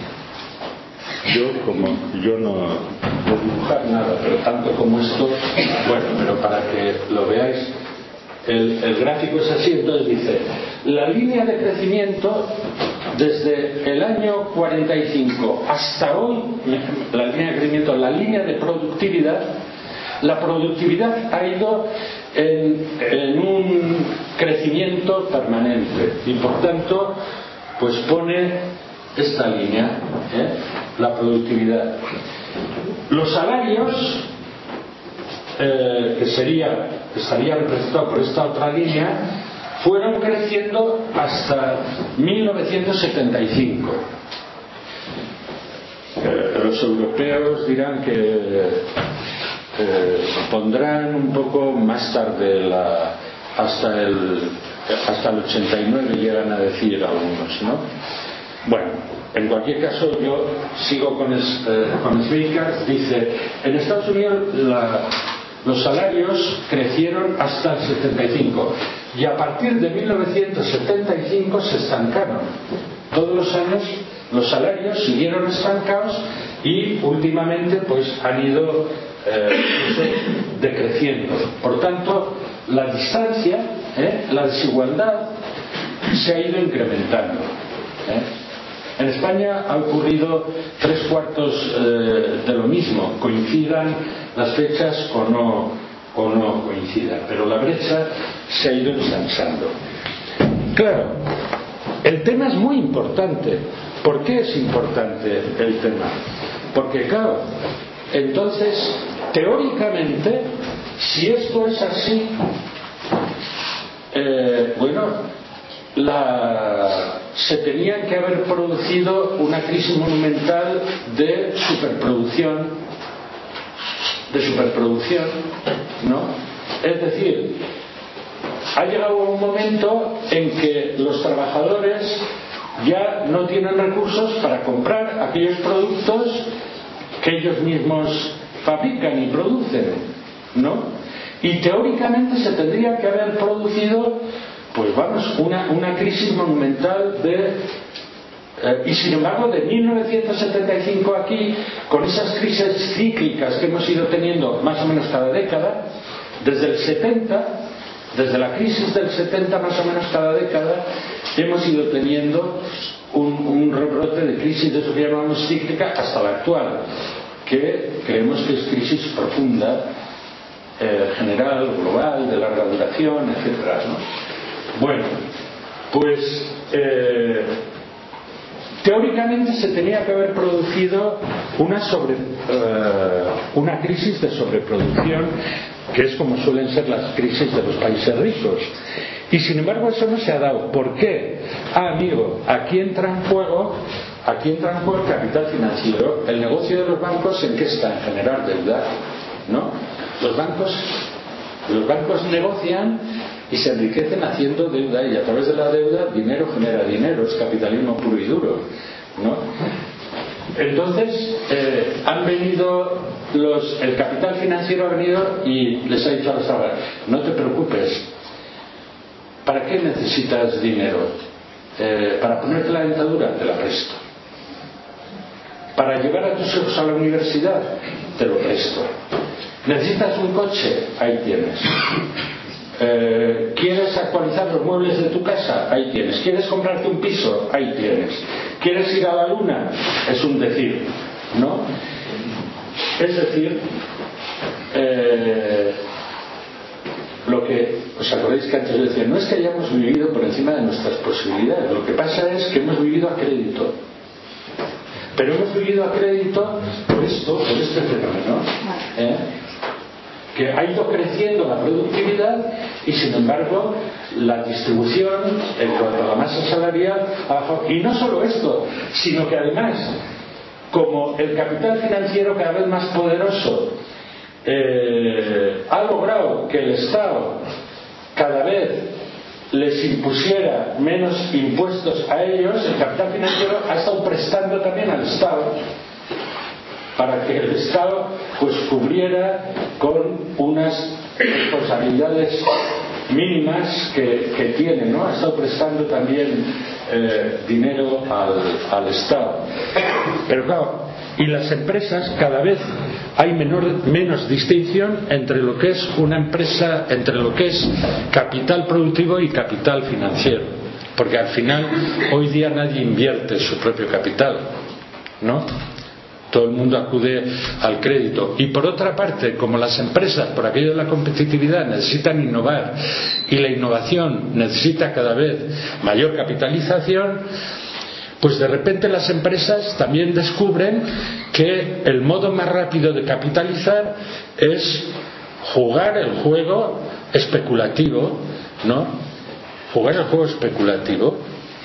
yo no puedo dibujar nada, pero tanto como esto, bueno, pero para que lo veáis, el gráfico es así. Entonces dice, la línea de crecimiento desde el año 45 hasta hoy, la línea de crecimiento, la línea de productividad, la productividad ha ido en un crecimiento permanente y por tanto pues pone esta línea, la productividad. Los salarios, que estaría representado por esta otra línea, fueron creciendo hasta 1975. Los europeos dirán que pondrán un poco más tarde hasta el 89 llegan a decir algunos, ¿no? Bueno, en cualquier caso yo sigo con Schweikart. Dice, en Estados Unidos los salarios crecieron hasta el 75 y a partir de 1975 se estancaron. Todos los años los salarios siguieron estancados y últimamente pues han ido decreciendo. Por tanto, la distancia, la desigualdad se ha ido incrementando. En España ha ocurrido 3/4 de lo mismo, coincidan las fechas o no coincidan, pero la brecha se ha ido ensanchando. Claro, el tema es muy importante. ¿Por qué es importante el tema? Porque claro, entonces, teóricamente, si esto es así, se tenía que haber producido una crisis monumental de superproducción, ¿no? Es decir, ha llegado un momento en que los trabajadores ya no tienen recursos para comprar aquellos productos que ellos mismos fabrican y producen, ¿no? Y teóricamente se tendría que haber producido, pues vamos, una crisis monumental y sin embargo de 1975 aquí, con esas crisis cíclicas que hemos ido teniendo más o menos cada década, desde la crisis del 70 más o menos cada década, hemos ido teniendo un rebrote de crisis de eso que llamamos cíclica hasta la actual, que creemos que es crisis profunda, general, global, de larga duración, etcétera, ¿no? Bueno, pues teóricamente se tenía que haber producido una crisis de sobreproducción, que es como suelen ser las crisis de los países ricos, y sin embargo eso no se ha dado. ¿Por qué? Amigo, aquí entra en juego el capital financiero. El negocio de los bancos, ¿en qué está? En generar deuda, ¿no? Los bancos negocian y se enriquecen haciendo deuda, y a través de la deuda dinero genera dinero. Es capitalismo puro y duro, ¿no? Entonces han venido el capital financiero ha venido y les ha dicho a los trabajadores: no te preocupes, ¿para qué necesitas dinero? Para ponerte la dentadura, te la presto. Para llevar a tus hijos a la universidad, te lo presto. ¿Necesitas un coche? Ahí tienes. ¿Quieres actualizar los muebles de tu casa? Ahí tienes. ¿Quieres comprarte un piso? Ahí tienes. ¿Quieres ir a la luna? Es un decir, ¿no? Es decir, lo que os acordáis que antes yo decía, no es que hayamos vivido por encima de nuestras posibilidades, lo que pasa es que hemos vivido a crédito. Pero hemos vivido a crédito por este fenómeno, que ha ido creciendo la productividad y sin embargo la distribución en cuanto a la masa salarial ha bajado. Y no solo esto, sino que además, como el capital financiero cada vez más poderoso ha logrado que el Estado cada vez les impusiera menos impuestos a ellos, el capital financiero ha estado prestando también al Estado para que el Estado pues cubriera con unas responsabilidades mínimas que tiene, ¿no? Ha estado prestando también dinero al Estado. Pero claro, y las empresas, cada vez hay menos distinción entre lo que es una empresa, entre lo que es capital productivo y capital financiero, porque al final hoy día nadie invierte su propio capital, ¿no? Todo el mundo acude al crédito. Y por otra parte, como las empresas, por aquello de la competitividad, necesitan innovar y la innovación necesita cada vez mayor capitalización, pues de repente las empresas también descubren que el modo más rápido de capitalizar es jugar el juego especulativo, ¿no? Jugar el juego especulativo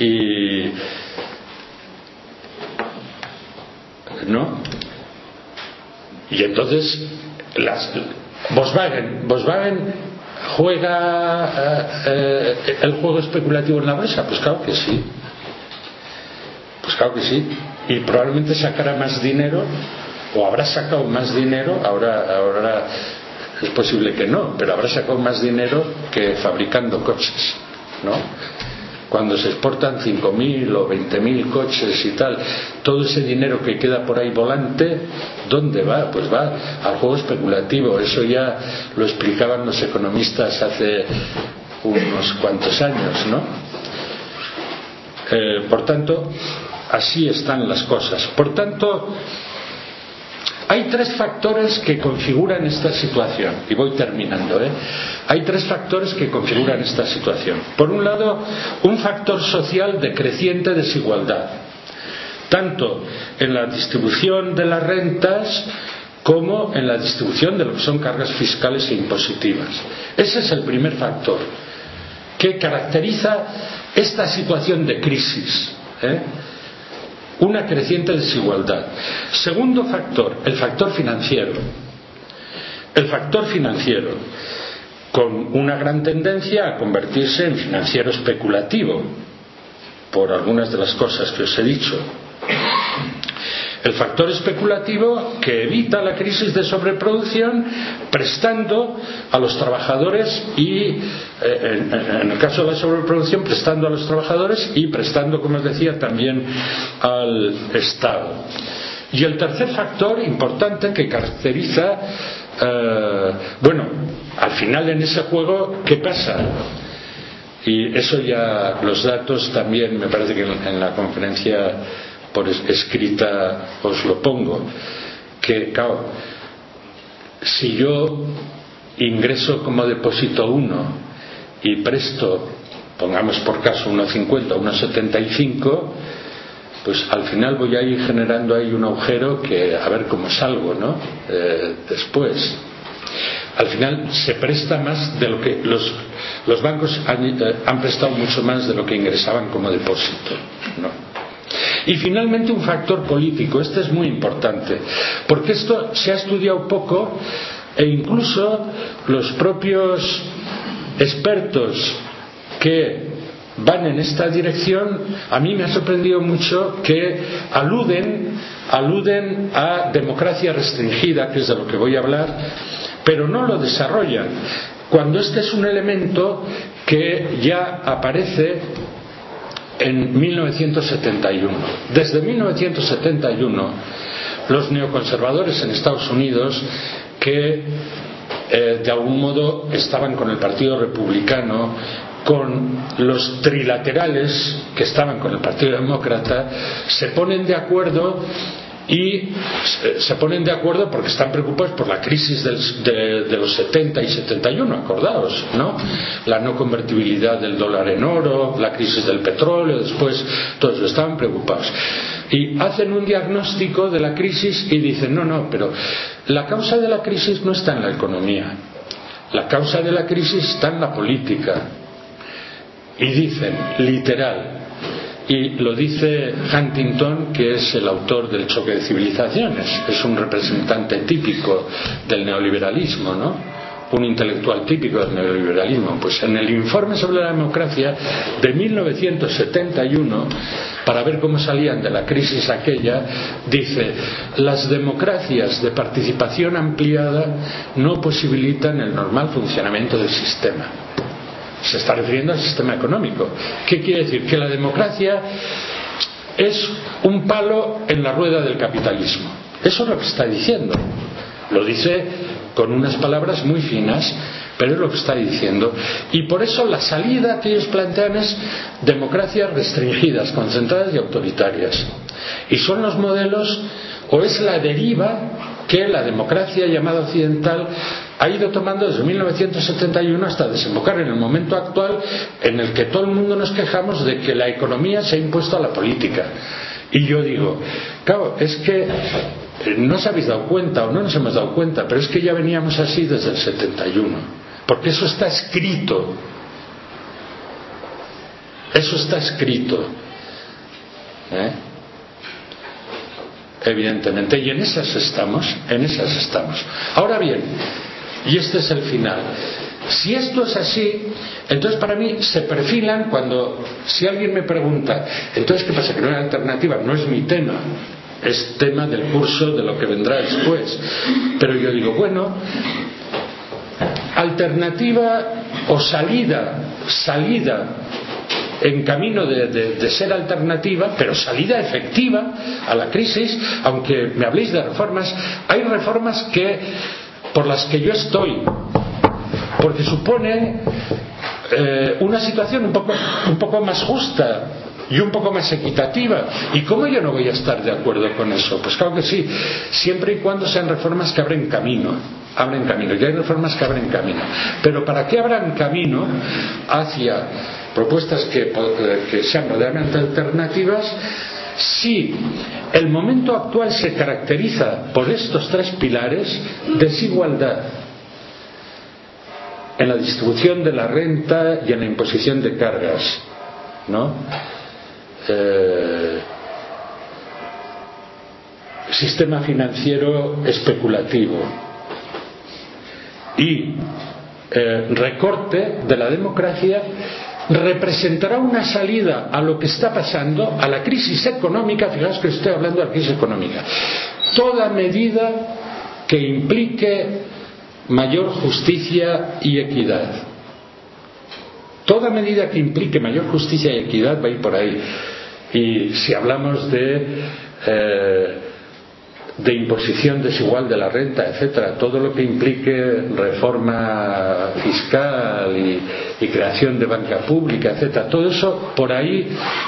¿no? Y entonces Volkswagen ¿Juega el juego especulativo en la bolsa? Pues claro que sí. Pues claro que sí. Y probablemente sacará más dinero, o habrá sacado más dinero, ahora es posible que no, pero habrá sacado más dinero que fabricando coches, ¿no? Cuando se exportan 5.000 o 20.000 coches y tal, todo ese dinero que queda por ahí volante, ¿dónde va? Pues va al juego especulativo. Eso ya lo explicaban los economistas hace unos cuantos años, ¿no? Por tanto, así están las cosas. Por tanto, hay tres factores que configuran esta situación, y voy terminando, Hay tres factores que configuran esta situación. Por un lado, un factor social de creciente desigualdad, tanto en la distribución de las rentas como en la distribución de lo que son cargas fiscales e impositivas. Ese es el primer factor que caracteriza esta situación de crisis, una creciente desigualdad. Segundo factor, el factor financiero. El factor financiero, con una gran tendencia a convertirse en financiero especulativo, por algunas de las cosas que os he dicho. El factor especulativo que evita la crisis de sobreproducción prestando a los trabajadores y, en el caso de la sobreproducción, prestando a los trabajadores y prestando, como os decía, también al Estado. Y el tercer factor importante que caracteriza, al final en ese juego, ¿qué pasa? Y eso ya, los datos también, me parece que en la conferencia por escrita os lo pongo, que claro, si yo ingreso como depósito 1 y presto, pongamos por caso 1,50, 1,75, pues al final voy a ir generando ahí un agujero que a ver cómo salgo, ¿no? Después al final se presta más de lo que los bancos han prestado mucho más de lo que ingresaban como depósito, ¿no? Y finalmente un factor político. Este es muy importante, porque esto se ha estudiado poco, e incluso los propios expertos que van en esta dirección, a mí me ha sorprendido mucho que aluden a democracia restringida, que es de lo que voy a hablar, pero no lo desarrollan, cuando este es un elemento que ya aparece en 1971. Desde 1971 los neoconservadores en Estados Unidos, que de algún modo estaban con el Partido Republicano, con los trilaterales que estaban con el Partido Demócrata, se ponen de acuerdo, y se ponen de acuerdo porque están preocupados por la crisis de los 70 y 71, acordaos, ¿no? La no convertibilidad del dólar en oro, la crisis del petróleo, después todos estaban preocupados y hacen un diagnóstico de la crisis y dicen no, pero la causa de la crisis no está en la economía, la causa de la crisis está en la política. Y dicen, literal, y lo dice Huntington, que es el autor del Choque de Civilizaciones, es un representante típico del neoliberalismo, ¿no? Un intelectual típico del neoliberalismo. Pues en el informe sobre la democracia de 1971, para ver cómo salían de la crisis aquella, dice: las democracias de participación ampliada no posibilitan el normal funcionamiento del sistema. Se está refiriendo al sistema económico. ¿Qué quiere decir? Que la democracia es un palo en la rueda del capitalismo. Eso es lo que está diciendo. Lo dice con unas palabras muy finas, pero es lo que está diciendo. Y por eso la salida que ellos plantean es democracias restringidas, concentradas y autoritarias. Y son los modelos, o es la deriva que la democracia llamada occidental ha ido tomando desde 1971 hasta desembocar en el momento actual, en el que todo el mundo nos quejamos de que la economía se ha impuesto a la política. Y yo digo, claro, es que no os habéis dado cuenta, o no nos hemos dado cuenta, pero es que ya veníamos así desde el 71, porque eso está escrito. Eso está escrito, evidentemente, y en esas estamos. Ahora bien, y este es el final. Si esto es así, entonces para mí se perfilan si alguien me pregunta, entonces ¿qué pasa? Que no hay alternativa. No es mi tema, es tema del curso, de lo que vendrá después. Pero yo digo, bueno, alternativa o salida en camino de ser alternativa, pero salida efectiva a la crisis. Aunque me habléis de reformas, hay reformas por las que yo estoy, porque supone una situación un poco más justa y un poco más equitativa. ¿Y cómo yo no voy a estar de acuerdo con eso? Pues claro que sí, siempre y cuando sean reformas que abren camino, y hay reformas que abren camino. Pero para que abran camino hacia propuestas que sean verdaderamente alternativas, si el momento actual se caracteriza por estos tres pilares: desigualdad en la distribución de la renta y en la imposición de cargas, ¿no? Sistema financiero especulativo y recorte de la democracia, representará una salida a lo que está pasando, a la crisis económica. Fijaos que estoy hablando de la crisis económica. Toda medida que implique mayor justicia y equidad, toda medida que implique mayor justicia y equidad va a ir por ahí. Y si hablamos de imposición desigual de la renta, etcétera, todo lo que implique reforma fiscal y creación de banca pública, etcétera, todo eso por ahí,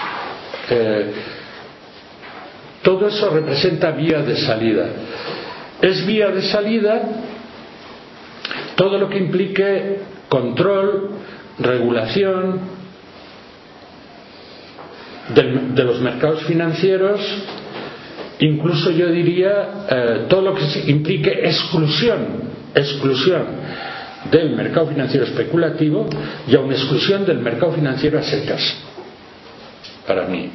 todo eso representa vía de salida. Es vía de salida todo lo que implique control, regulación de los mercados financieros, incluso yo diría todo lo que implique exclusión del mercado financiero especulativo y aun exclusión del mercado financiero a secas, para mí,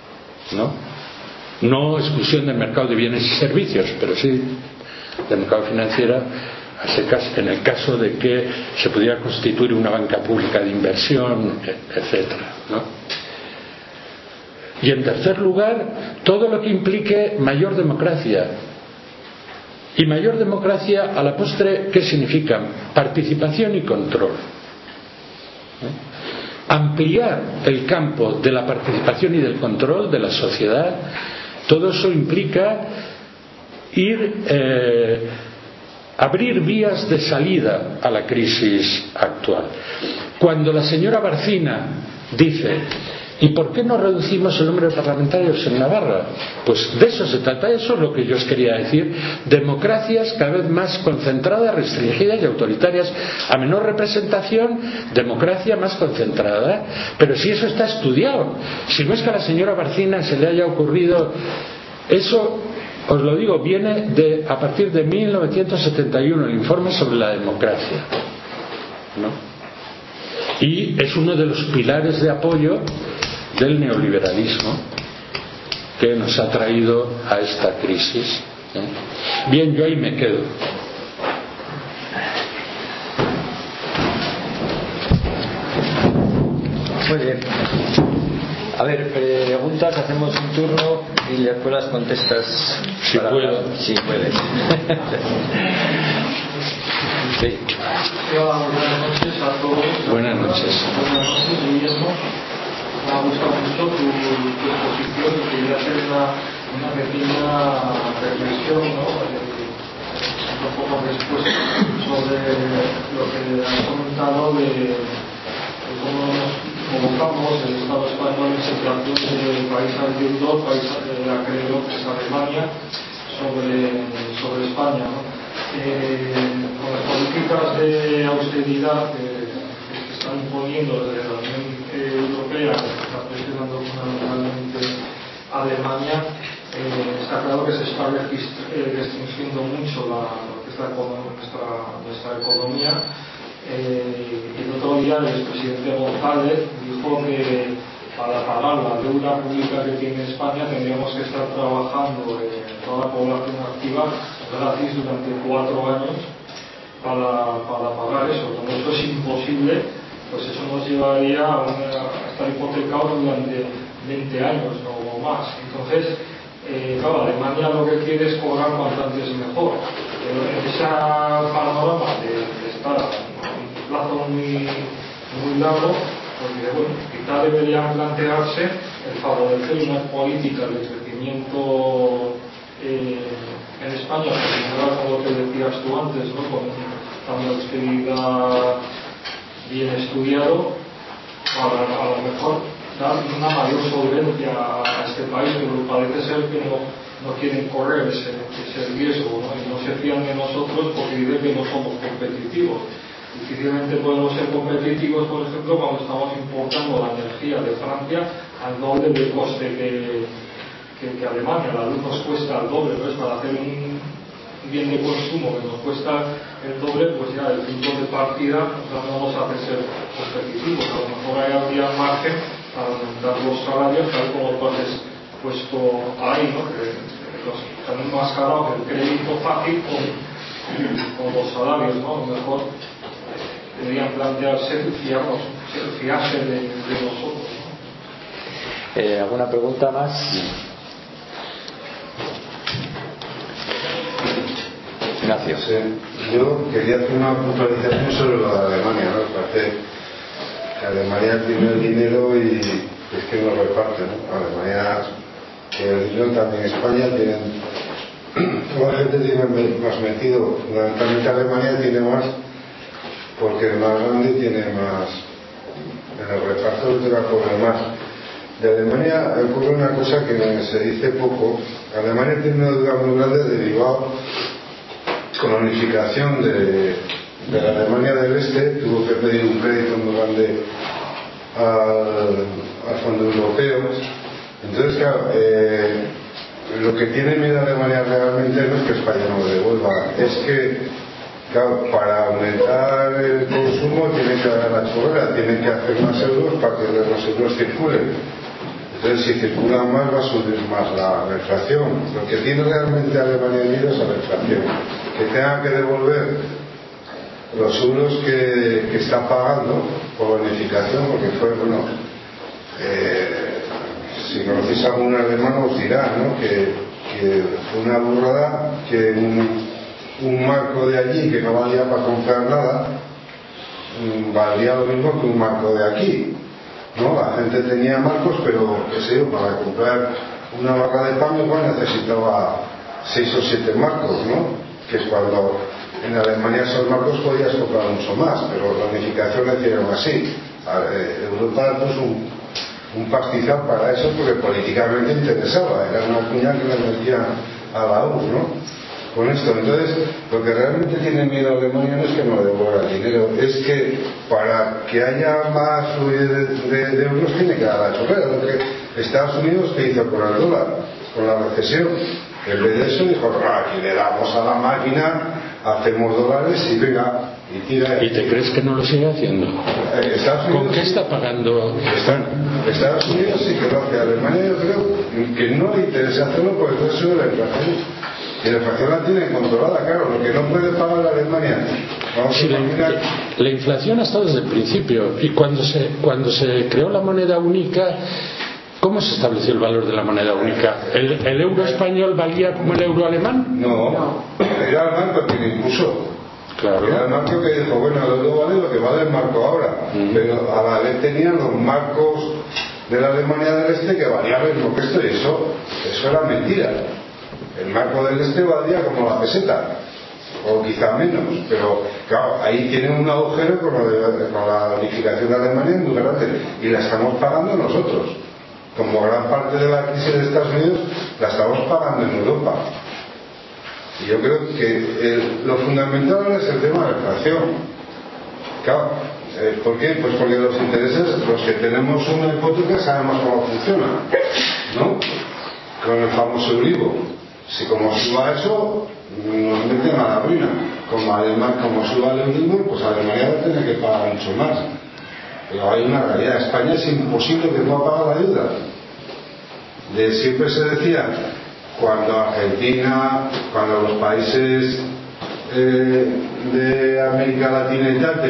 no exclusión del mercado de bienes y servicios, pero sí del mercado financiero a secas, en el caso de que se pudiera constituir una banca pública de inversión, etcétera, ¿no? Y en tercer lugar, todo lo que implique mayor democracia. Y mayor democracia, a la postre, ¿qué significa? Participación y control. Ampliar el campo de la participación y del control de la sociedad. Todo eso implica abrir vías de salida a la crisis actual. Cuando la señora Barcina dice: ¿y por qué no reducimos el número de parlamentarios en Navarra? Pues de eso se trata, eso es lo que yo os quería decir. Democracias cada vez más concentradas, restringidas y autoritarias. A menor representación, democracia más concentrada. Pero si eso está estudiado, si no es que a la señora Barcina se le haya ocurrido eso, os lo digo, viene a partir de 1971, el informe sobre la democracia, ¿no? Y es uno de los pilares de apoyo del neoliberalismo que nos ha traído a esta crisis, ¿eh? Bien, yo ahí me quedo. Muy bien. A ver, preguntas, hacemos un turno y después las contestas. Si puedo. Si puedes. Sí. Buenas noches a todos. Buenas noches. Buenas noches, Guillermo. Me ha gustado mucho tu exposición y quería hacer una pequeña reflexión, ¿no? Un poco respuesta sobre lo que has comentado de cómo nos colocamos el Estado español en situación del país anterior, país acreedor, que es Alemania, sobre España, ¿no? Con las políticas de austeridad que están imponiendo desde la Unión Europea, que está presionando fundamentalmente Alemania, está claro que se está restringiendo mucho nuestra economía. El otro día el expresidente González dijo que para pagar la deuda pública que tiene España tendríamos que estar trabajando toda la población activa gratis durante 4 años para pagar eso. Como eso es imposible, pues eso nos llevaría a estar hipotecados durante 20 años o más. Entonces, claro, Alemania lo que quiere es cobrar cuanto antes mejor. Pero en ese panorama de estar a un plazo muy largo, pues bueno, quizá deberían plantearse el favorecer unas políticas de crecimiento en España, como lo que decías tú antes, ¿no? Con un plan de austeridad bien estudiado, para a lo mejor dar una mayor solvencia a este país, pero parece ser que no quieren correr ese riesgo, ¿no? Y no se fían de nosotros porque dicen que no somos competitivos. Difícilmente podemos ser competitivos, por ejemplo, cuando estamos importando la energía de Francia al doble de coste que Alemania. La luz nos cuesta el doble, entonces para hacer un bien de consumo que nos cuesta el doble, pues ya el punto de partida no vamos a hacer ser competitivos. A lo mejor habría margen para aumentar los salarios, tal como tú has puesto ahí, ¿no? Que los están enmascarados el crédito fácil con los salarios, ¿no? A lo mejor deberían plantearse fiarse de nosotros, ¿no? ¿Alguna pregunta más? Ignacio. Sí, yo quería hacer una puntualización sobre lo de Alemania, ¿no? Parece que Alemania tiene el dinero y es que no reparte, ¿no? Alemania, que el dinero también España tienen, toda la gente tiene más metido, fundamentalmente Alemania tiene más porque el más grande tiene más, en el reparto de la cobra más. De Alemania ocurre una cosa que se dice poco. Alemania tiene una deuda muy grande derivado con la unificación de la Alemania del Este. Tuvo que pedir un crédito muy grande al Fondo Europeo. Entonces, claro, lo que tiene miedo Alemania realmente no es que España no lo devuelva, es que, claro, para aumentar el consumo tiene que dar la chorrera, tiene que hacer más euros para que los euros circulen. Entonces, si circulan más, va a subir más la inflación. Lo que tiene realmente Alemania miedo es a la inflación, que tenga que devolver los euros que está pagando por la unificación, porque fue, bueno, si conocéis a algún alemán os dirá, ¿no? que fue una burrada que un marco de allí que no valía para comprar nada valía lo mismo que un marco de aquí, ¿no? La gente tenía marcos, pero qué sé yo, para comprar una barra de pan igual necesitaba 6 o 7 marcos, ¿no? Que es cuando en Alemania esos marcos podías comprar mucho más, pero la unificación la hicieron así. Europa puso un pastizal para eso porque políticamente interesaba, era una cuña que le metían a la URSS, ¿no? Con esto, entonces, lo que realmente tiene miedo Alemania no es que no devuelva el dinero, es que para que haya más fluidez de euros tiene que dar la chorrera. Lo que Estados Unidos, ¿qué hizo con el dólar? Con la recesión. En vez de eso dijo, aquí le damos a la máquina, hacemos dólares y venga, y tira. ¿Y te crees que no lo sigue haciendo? ¿Con qué está pagando? Estados Unidos sí que lo hace. Alemania yo creo que no le interesa hacerlo porque todo eso de la inflación. Y la inflación la tiene controlada, claro, lo que no puede pagar la Alemania. Sí, la inflación ha estado desde el principio. Y cuando se creó la moneda única, ¿cómo se estableció el valor de la moneda única? ¿El euro español valía como el euro alemán? No, era el marco que le impuso. Claro. Era el marco que dijo, bueno, el euro vale lo que vale el marco ahora. Pero a la vez tenían los marcos de la Alemania del Este que valían lo mismo que esto, y eso era mentira. El marco del Este valía como la peseta, o quizá menos, pero claro, ahí tienen un agujero con la unificación de Alemania muy grande, y la estamos pagando nosotros. Como gran parte de la crisis de Estados Unidos la estamos pagando en Europa. Y yo creo que lo fundamental es el tema de la inflación. Claro, ¿por qué? Pues porque los intereses, los que tenemos una hipoteca sabemos cómo funciona, ¿no? Con el famoso Euribor. Si como suba eso, nos meten a la ruina. Como suba el Euribor, pues Alemania va a tener que pagar mucho más. Pero hay una realidad. España es imposible que pueda pagar la deuda. Siempre se decía, cuando Argentina, cuando los países de América Latina y tal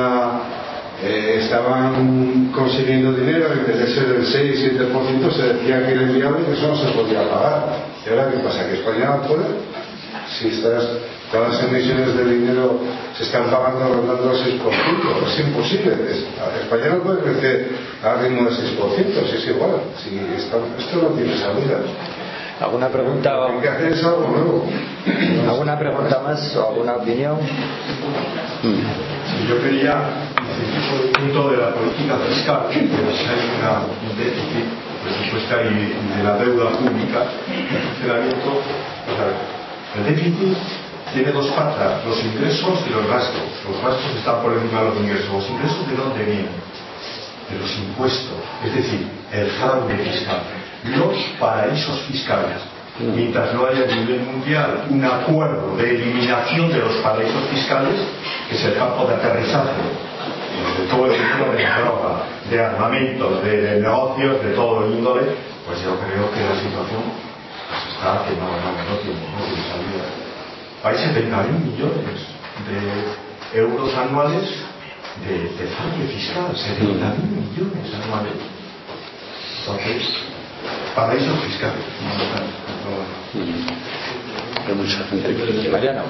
estaban consiguiendo dinero, intereses del 6-7%, se decía que era inviable y que eso no se podía pagar. ¿Y ahora qué pasa? ¿Que España no puede? Si todas las emisiones de dinero se están pagando rondando el 6%, es imposible. España no puede crecer al ritmo del 6%, si es igual. Si esto no tiene salida. ¿Alguna pregunta? Lo que hay que hacer es algo nuevo. ¿Alguna pregunta más o alguna opinión? Yo quería por el punto de la política fiscal, que si hay un déficit presupuestario y de la deuda pública, el funcionamiento. El déficit tiene dos patas, los ingresos y los gastos. Los gastos están por encima de los ingresos. ¿Los ingresos de dónde vienen? De los impuestos, es decir, el fraude fiscal, los paraísos fiscales. Mientras no haya a nivel mundial un acuerdo de eliminación de los paraísos fiscales, que es el campo de aterrizaje de todo el mundo de la droga, de armamentos, de negocios, de todo el índole, pues yo creo que la situación está que no tiene salida. Hay 70.000 millones de euros anuales de fraude fiscal, 70.000 millones anuales. Entonces, paraísos fiscales. Hay mucha gente. Mariano.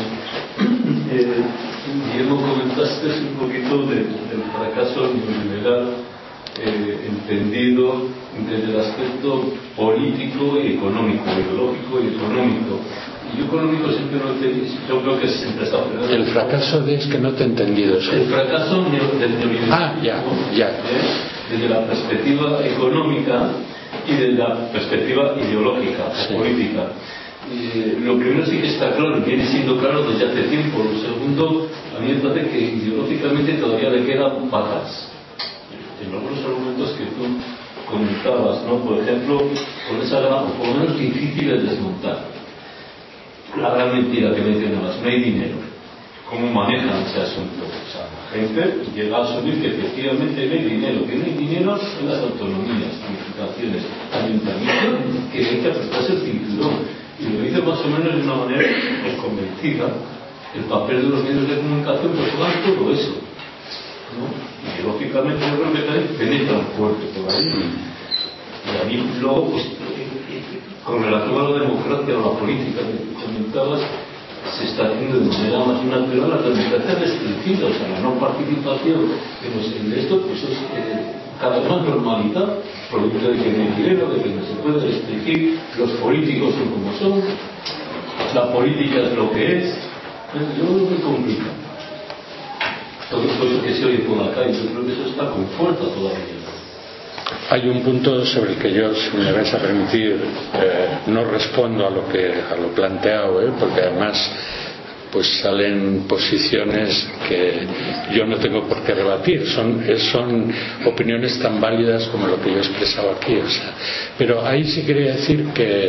Guillermo, comentaste un poquito del fracaso neoliberal entendido desde el aspecto político y económico, ideológico y económico. Y yo económico siempre lo he entendido, yo creo que siempre está frenado. El fracaso es que no te he entendido eso. El fracaso del neoliberalismo. Ah, ya. Desde la perspectiva económica y desde la perspectiva ideológica, sí, política. Lo primero sí que está claro, viene siendo claro desde hace tiempo. Lo segundo, a mí me parece que ideológicamente todavía le quedan bajas en algunos argumentos que tú comentabas, ¿no? Por ejemplo, con esa gran, por lo menos difícil de desmontar. La gran mentira que mencionabas, no hay dinero. ¿Cómo manejan ese asunto? O sea, la gente llega a asumir que efectivamente no hay dinero, que no hay dinero en las autonomías, ramificaciones, ayuntamientos, que hay que apretarse el cinturón. Y lo dice más o menos de una manera convencida. El papel de los medios de comunicación pues juegan todo eso, ¿no? Y lógicamente yo creo que también penetran fuerte por ahí. Y a mí luego, pues, con relación a la democracia o la política que comentabas, se está haciendo de manera más natural la democracia restringida, o sea, la no participación en esto, pues es cada vez más normalidad, producto de que no hay dinero, de que no se puede restringir, los políticos son como son, la política es lo que es. Yo creo que es muy complicado. Todo eso que se oye por la calle, yo creo que eso está con fuerza todavía. Hay un punto sobre el que yo, si me vais a permitir, no respondo a lo planteado, porque además pues salen posiciones que yo no tengo por qué rebatir, son opiniones tan válidas como lo que yo he expresado aquí, o sea, pero ahí sí quería decir que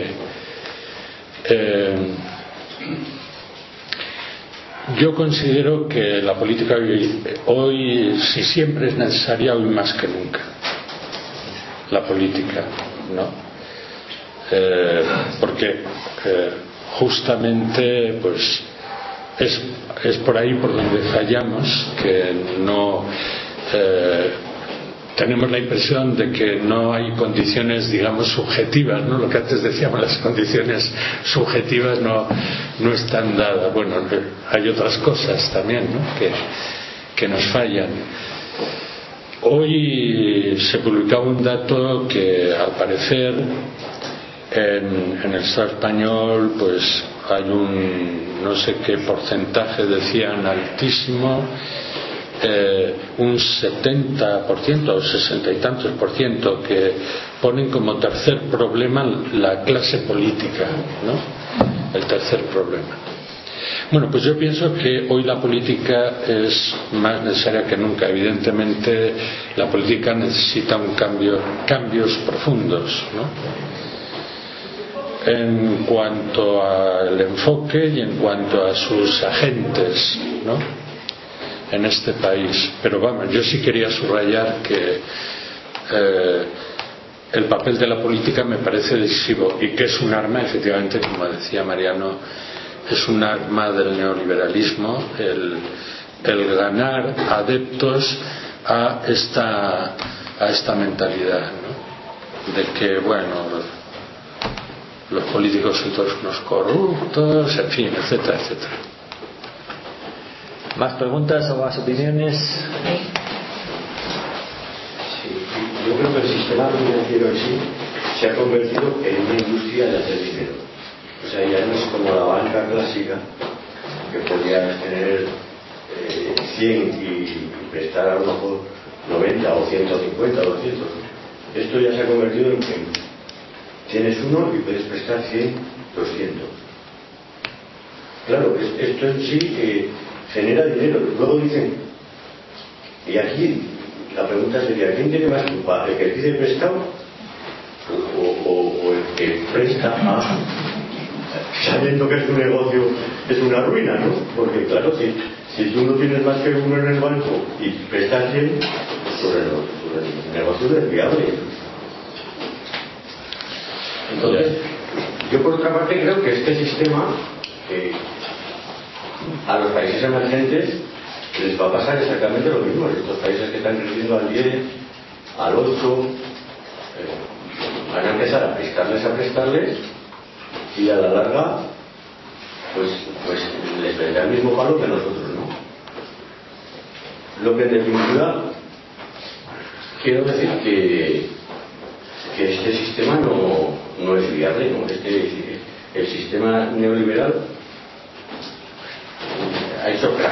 yo considero que la política hoy, si siempre es necesaria, hoy más que nunca, la política, ¿no? Porque justamente pues es por ahí por donde fallamos, que no tenemos la impresión de que no hay condiciones, digamos, subjetivas, ¿no? Lo que antes decíamos, las condiciones subjetivas no están dadas. Bueno, hay otras cosas también, ¿no? que nos fallan. Hoy se publicaba un dato que al parecer en el Estado español pues hay un no sé qué porcentaje, decían altísimo, un 70% o 60 y tantos %, que ponen como tercer problema la clase política, ¿no? El tercer problema. Bueno, pues yo pienso que hoy la política es más necesaria que nunca. Evidentemente la política necesita cambios profundos, ¿no? En cuanto al enfoque y en cuanto a sus agentes, ¿no? En este país. Pero vamos, yo sí quería subrayar que el papel de la política me parece decisivo y que es un arma, efectivamente, como decía Mariano, es un arma del neoliberalismo el ganar adeptos a esta mentalidad, ¿no? De que, bueno, los políticos son todos unos corruptos, en fin, etcétera, etcétera. ¿Más preguntas o más opiniones? Sí, yo creo que el sistema financiero en sí se ha convertido en una industria de hacer dinero. O sea, ya no es como la banca clásica, que podía tener 100 y prestar a lo mejor 90 o 150 o 200. Esto ya se ha convertido en que tienes uno y puedes prestar 100, 200. Claro, esto en sí genera dinero. Luego dicen, y aquí la pregunta sería, ¿quién tiene más culpa? ¿El que pide prestado o el que presta sabiendo que es un negocio, es una ruina, ¿no? Porque claro, si tú no tienes más que uno en el banco y prestas 100, pues el negocio no es viable. Entonces, yo por otra parte creo que este sistema a los países emergentes les va a pasar exactamente lo mismo. Estos países que están creciendo al 10, al 8, van a empezar a prestarles y a la larga pues les vendrá el mismo palo que nosotros, ¿no? Lo que en definitiva quiero decir que este sistema no es viable, ¿no? El sistema neoliberal ha hecho crack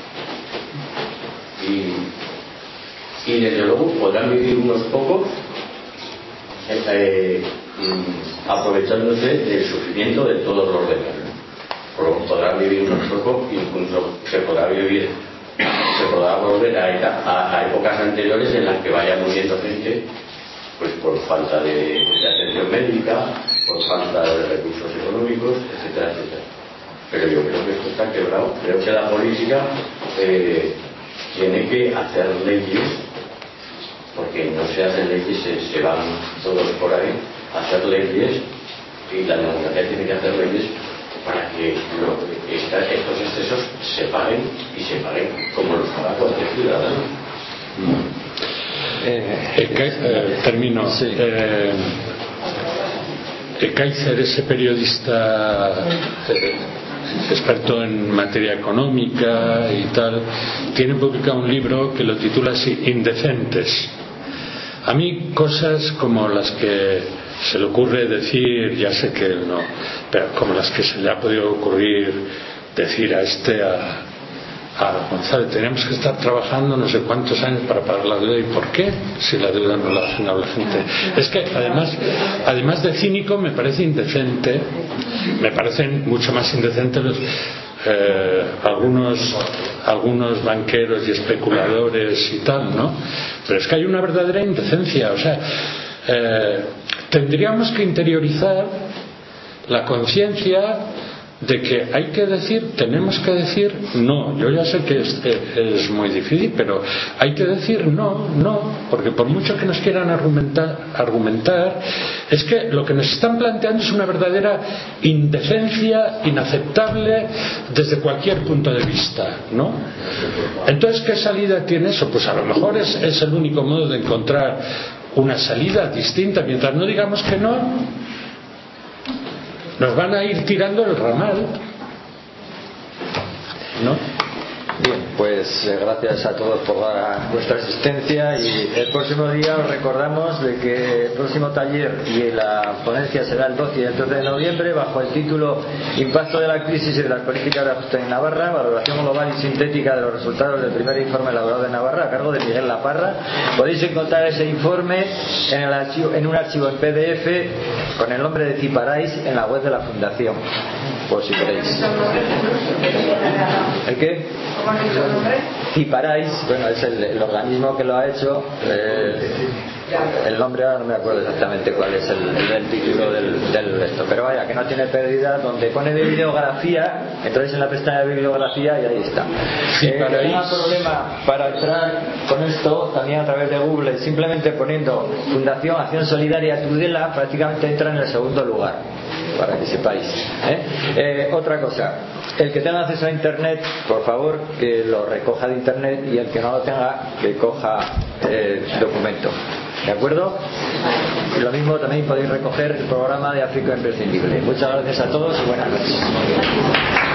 y desde luego podrán vivir unos pocos aprovechándose del sufrimiento de todos los demás, ¿no? Podrán vivir unos pocos, incluso se podrá volver a épocas anteriores en las que vaya muriendo gente pues por falta de atención médica, por falta de recursos económicos, etcétera, etcétera. Pero yo creo que esto está quebrado. Creo que la política tiene que hacer leyes, porque no se hacen leyes, se van todos por ahí a hacer leyes, y la democracia tiene que hacer leyes para que estos excesos se paguen, y se paguen como los paga cualquier ciudadano. Termino. Sí. Kaiser, ese periodista experto en materia económica y tal, tiene publicado un libro que lo titula así, Indecentes. A mí cosas como las que se le ocurre decir, ya sé que no, pero como las que se le ha podido ocurrir decir a González, tenemos que estar trabajando no sé cuántos años para pagar la deuda. ¿Y por qué? Si la deuda no la genera la gente. Es que además de cínico, me parece indecente, me parecen mucho más indecentes algunos banqueros y especuladores y tal, ¿no? Pero es que hay una verdadera indecencia. O sea, tendríamos que interiorizar la conciencia de que hay que decir, tenemos que decir no. Yo ya sé que es muy difícil, pero hay que decir no, porque por mucho que nos quieran argumentar, es que lo que nos están planteando es una verdadera indecencia inaceptable desde cualquier punto de vista, ¿no? Entonces, ¿qué salida tiene eso? Pues a lo mejor es el único modo de encontrar una salida distinta. Mientras no digamos que no, nos van a ir tirando el ramal, ¿no? Bien, pues gracias a todos por vuestra asistencia, y el próximo día os recordamos de que el próximo taller y la ponencia será el 12 y el 13 de noviembre bajo el título Impacto de la crisis y de las políticas de ajuste en Navarra, valoración global y sintética de los resultados del primer informe elaborado de Navarra, a cargo de Miguel Laparra. Podéis encontrar ese informe en un archivo en PDF con el nombre de Ciparais en la web de la Fundación, por si queréis. ¿El qué? Ciparais, bueno, es el organismo que lo ha hecho. El nombre ahora no me acuerdo exactamente cuál es el título del esto, pero vaya, que no tiene pérdida. Donde pone bibliografía, entonces en la pestaña de bibliografía y ahí está. Hay un problema para entrar con esto también a través de Google, simplemente poniendo Fundación Acción Solidaria Tudela prácticamente entra en el segundo lugar. para que sepáis. Otra cosa, el que tenga acceso a internet, por favor, que lo recoja de internet, y el que no lo tenga, que coja documento. ¿De acuerdo? Y lo mismo también podéis recoger el programa de África Imprescindible. Muchas gracias a todos y buenas noches.